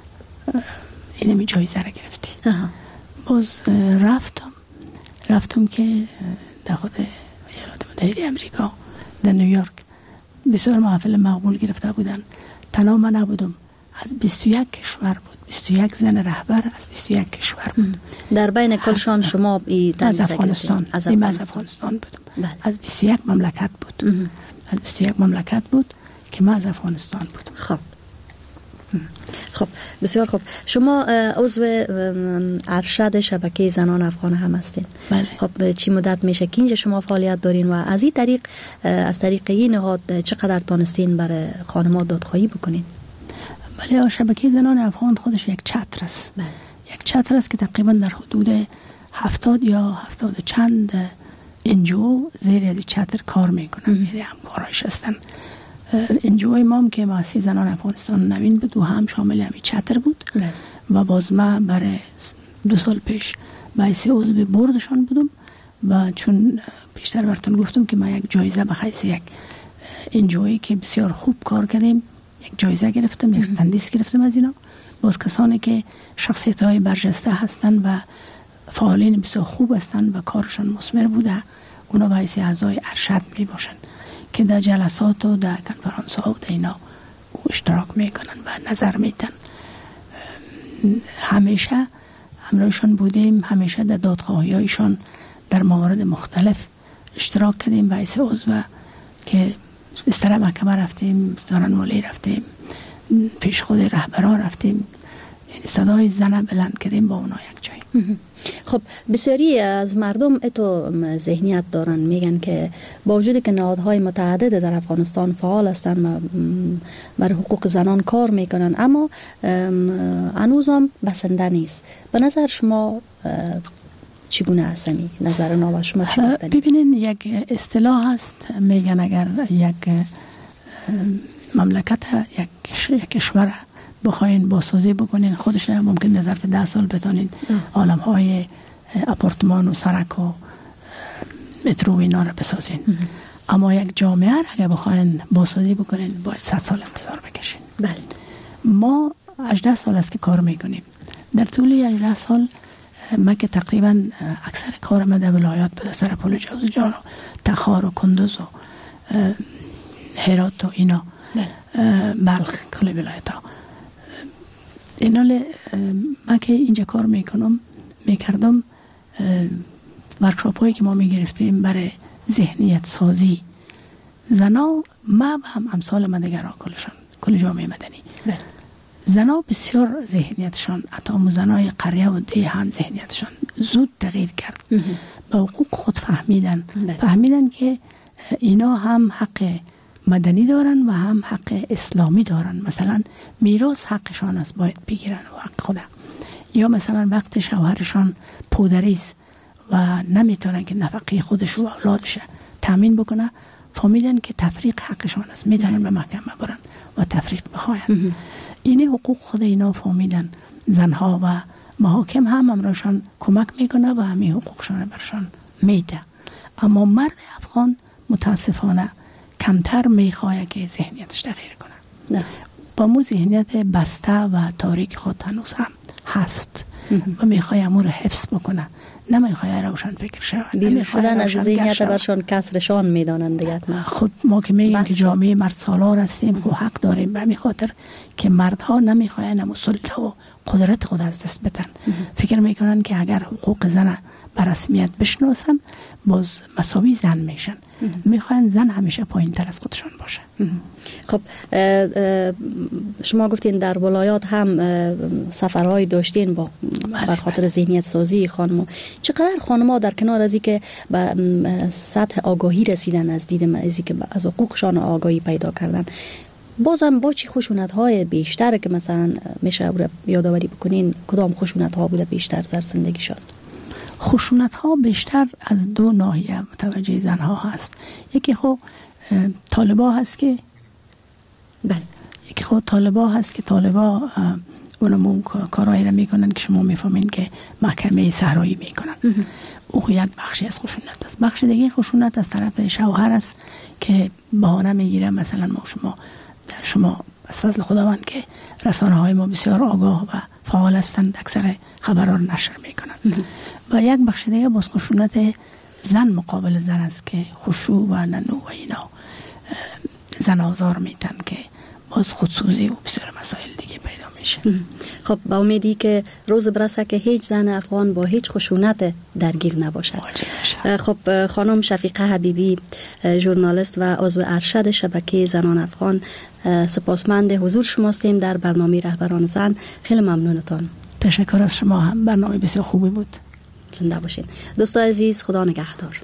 اینمی جایزه را گرفتی. باز رفتم رفتم که در خود ایالات متحده امریکا در نیویورک بسیار محفل مقبول گرفته بودن. تنها من نبودم، از بیست و یک کشور بود، بیست و یک زن رهبر از بیست و یک کشور بود. در بین کلشان شما ای از افغانستان از افغانستان بودم. بله. از بیست و یک مملکت بود. اه. از بیست و یک مملکت بود که من از افغانستان بودم. خب خب بسیار خوب. شما عضو ارشد شبکه زنان افغان هم هستین. بله. خب چی مدت میشه که اینجا شما فعالیت دارین و از این طریق از طریق این نهاد چقدر تانستین برای خانم‌ها دادخواهی بکنین؟ بله، شبکه زنان افغان خودش یک چتر است. بله. یک چتر است که تقریبا در حدود هفتاد یا هفتاد و چند انجو زیر از چتر کار میکنن، یعنی همکارایش هستن. انجوی ما هم که مؤسسه زنان افغانستان نوین بود و هم شامل همین چتر بود. بله. و باز من برای دو سال پیش باعث عضو بردشان بودم و چون پیشتر براتون گفتم که من یک جایزه به حیث یک انجوی که بسیار خوب کار کردیم یک جایزه گرفتم، یک تندیس گرفتم از اینا. باز کسانی که شخصیت های برجسته هستن و فعالین بسیار خوب هستن و کارشان مثمر بوده، اونا به حیث اعضای ارشد می باشن که در جلسات و در کنفرانس ها و در اینا اشتراک میکنن و نظر میدن. همیشه همراهشان بودیم، همیشه در دادخواهی هایشان در موارد مختلف اشتراک کردیم به حیث عضو که استره محکمه رفتیم، سخنوری رفتیم، پیش خود رهبران رفتیم، یعنی صدای زن بلند کردیم با اونا یک جای. خب بسیاری از مردم اتو ذهنیت دارن، میگن که با وجود که نهادهای متعدد در افغانستان فعال هستن و برای حقوق زنان کار میکنن اما هنوزم بسنده نیست. به نظر شما چگونه هستنی؟ نظر نو شما چی گفتنی؟ ببینین یک اصطلاح هست، میگن اگر یک مملکت یک کشور بخواین بازسازی بکنین خودش ممکن در ظرف ده سال بتونین عالم های اپارتمان و سرک و مترو و اینا رو بسازین. اما یک جامعه را اگر بخواین بازسازی بکنین باید صد سال انتظار بکشین. بله. ما هجده سال است که کار میکنیم. در طول هجده سال ما که تقریبا اکثر کار ما در ولایات بوده، سر پل جوزجان و تخار و کندوز و هرات و اینا، بلخ، کل ولایت ها. اینال ما که اینجا کار میکنم میکردم ورکشاپ هایی که ما میگرفتیم برای ذهنیت سازی زنا، ما هم امثال ما دیگر ها کلشان کل جامعه مدنی بله. زنا بسیار ذهنیتشان، حتی زنای قریه و ده هم ذهنیتشان زود تغییر کرد. به حقوق خود فهمیدن بله. فهمیدن که اینا هم حق مدنی دارن و هم حق اسلامی دارن. مثلا میراث حقشان است، باید بگیرن و حق خودم. یا مثلا وقت شوهرشان پودریست و نمیتونن که نفقه خودش و اولادش تامین بکنه، فهمیدن که تفریق حقشان است، میتونن به محکمه برن و تفریق بخواین. اینی حقوق خود اینا فهمیدن. زنها و محاکم هم امرشان کمک میکنه و همین حقوقشان برشان میده. اما مرد افغان متاسفانه کمتر میخواه که ذهنیتش تغییر کنه. نه. با مو ذهنیت بسته و تاریک خود هنوز هم هست و میخواه امور حفظ بکنه، نمیخواه روشن فکر شود. بیرون شدن از ذهنیت برشان کسرشان میدانند دیگه. خود ما که میگیم که جامعه مرد سالار هستیم، خب حق داریم به همین خاطر که مردها نمیخواه نمو سلطه و قدرت خود از دست بدن. فکر میکنن که اگر حقوق زن به رسمیت بشناسن باز مساوی زن میشن. میخوان زن همیشه پایین تر از خودشان باشه. خب شما گفتین در ولایات هم سفرهای داشتین با بر خاطر ذهنیت سازی خانم. چقدر خانم‌ها در کنار از اینکه به سطح آگاهی رسیدن از دید از اینکه از حقوقشان آگاهی پیدا کردن، بازم با چی خشونت‌های بیشتر که مثلا میشه یادآوری بکنین، کدام خشونت‌ها بوده بیشتر در زندگیشان؟ خشونت ها بیشتر از دو ناحیه متوجه زن ها هست. یکی خب طالبا هست که بله یکی خب طالبا هست که طالبا اونمون کارهایی را میکنن که شما میفهمین که محکمه صحرایی میکنن. او یک بخشی از خشونت است. بخش دیگه خشونت از طرف شوهر است که بهانه میگیره مثلا ما شما در شما از فضل خداوند که رسانه های ما بسیار آگاه و فعال هستند، اکثر خبرها رو نشر میکنن. و یک بخش دیگه باز خشونت زن مقابل زن است که خشوع و ننو و اینا زن آزار میتن که باز خودسوزی و بسیار مسائل دیگه پیدا میشه. خب با امیدی که روز برسه که هیچ زن افغان با هیچ خشونت درگیر نباشد. خب خانم شفیقه حبیبی، ژورنالیست و عضو ارشد شبکه زنان افغان، سپاسمند حضور شما هستیم در برنامه رهبران زن. خیلی ممنونتان. تشکر از شما هم، برنامه بسیار خوبی بود. زنده باشین. دوستان عزیز، خدا نگهدار.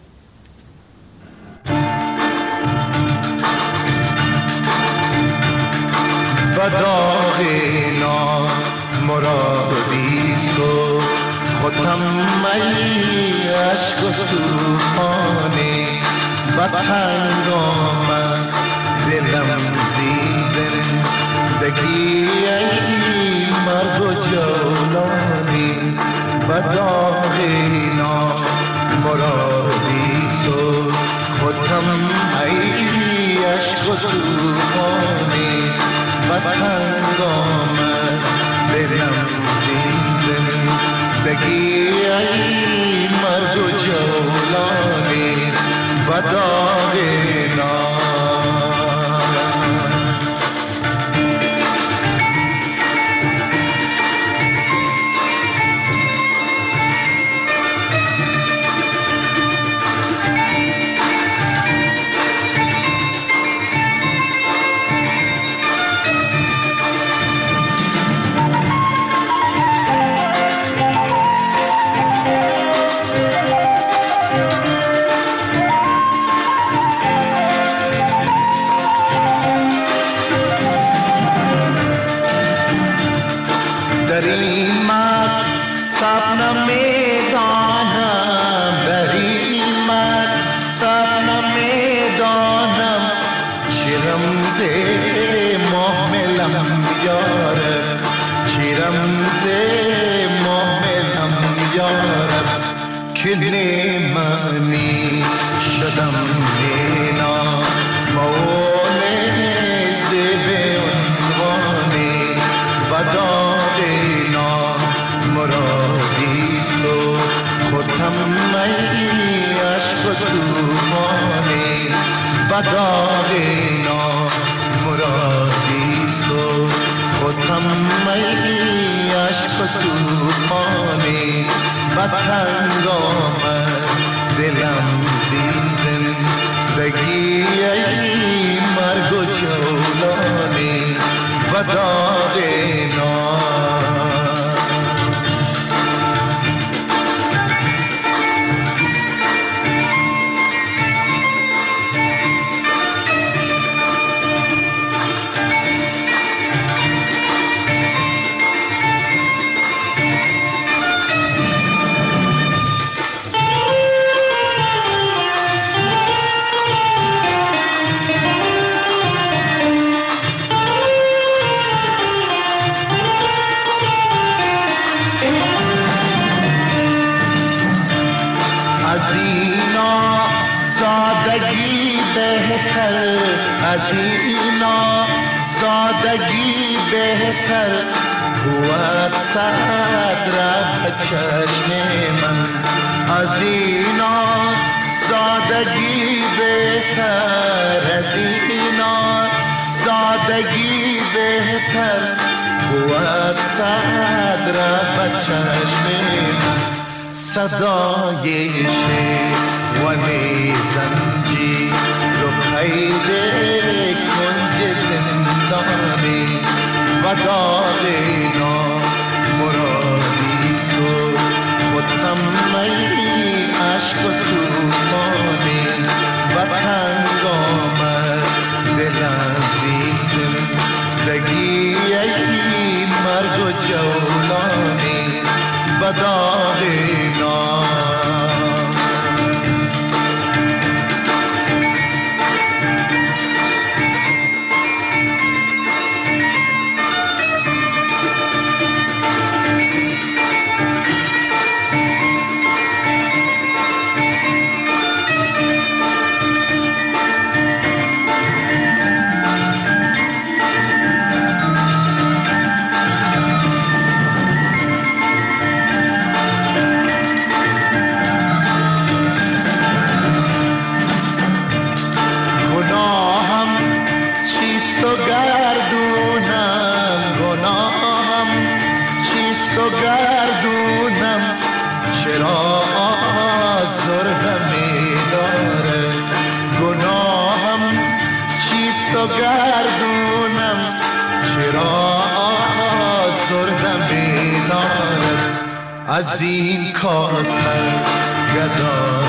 بداغ نام مرادی سو خودم می عشق و توفانی بطنگ آمد دلم زیزن دگی ای مرگ و جولانی بداغ نام مرادی سو خودم ای عشق و توفانی بطنگ آمد دلم زیزن دگی ای مرد و جولانی و داغ نام. منی شدم لیلا مونه زیب عنوانی بداغ نام مرادی سو خودم می عشق و توفانی بداغ نام مرادی سو خودم می عشق و توفانی بطنگ آمد دلم زیزن دگی ای مرگ و جولانی و داغ نام. از اینا زادگی بهتر بود صدر چشم من از اینا زادگی بهتر از اینا زادگی بهتر بود صدر چشم من صدای شیوانی زنجی رو قید کنج زندانی و داغ نام مرادی سو خودم می عشق و توفانی و تنگ آمد دلم زیزن دگی ای مرگ و جولانی و داغ نام. از این کاسر گدای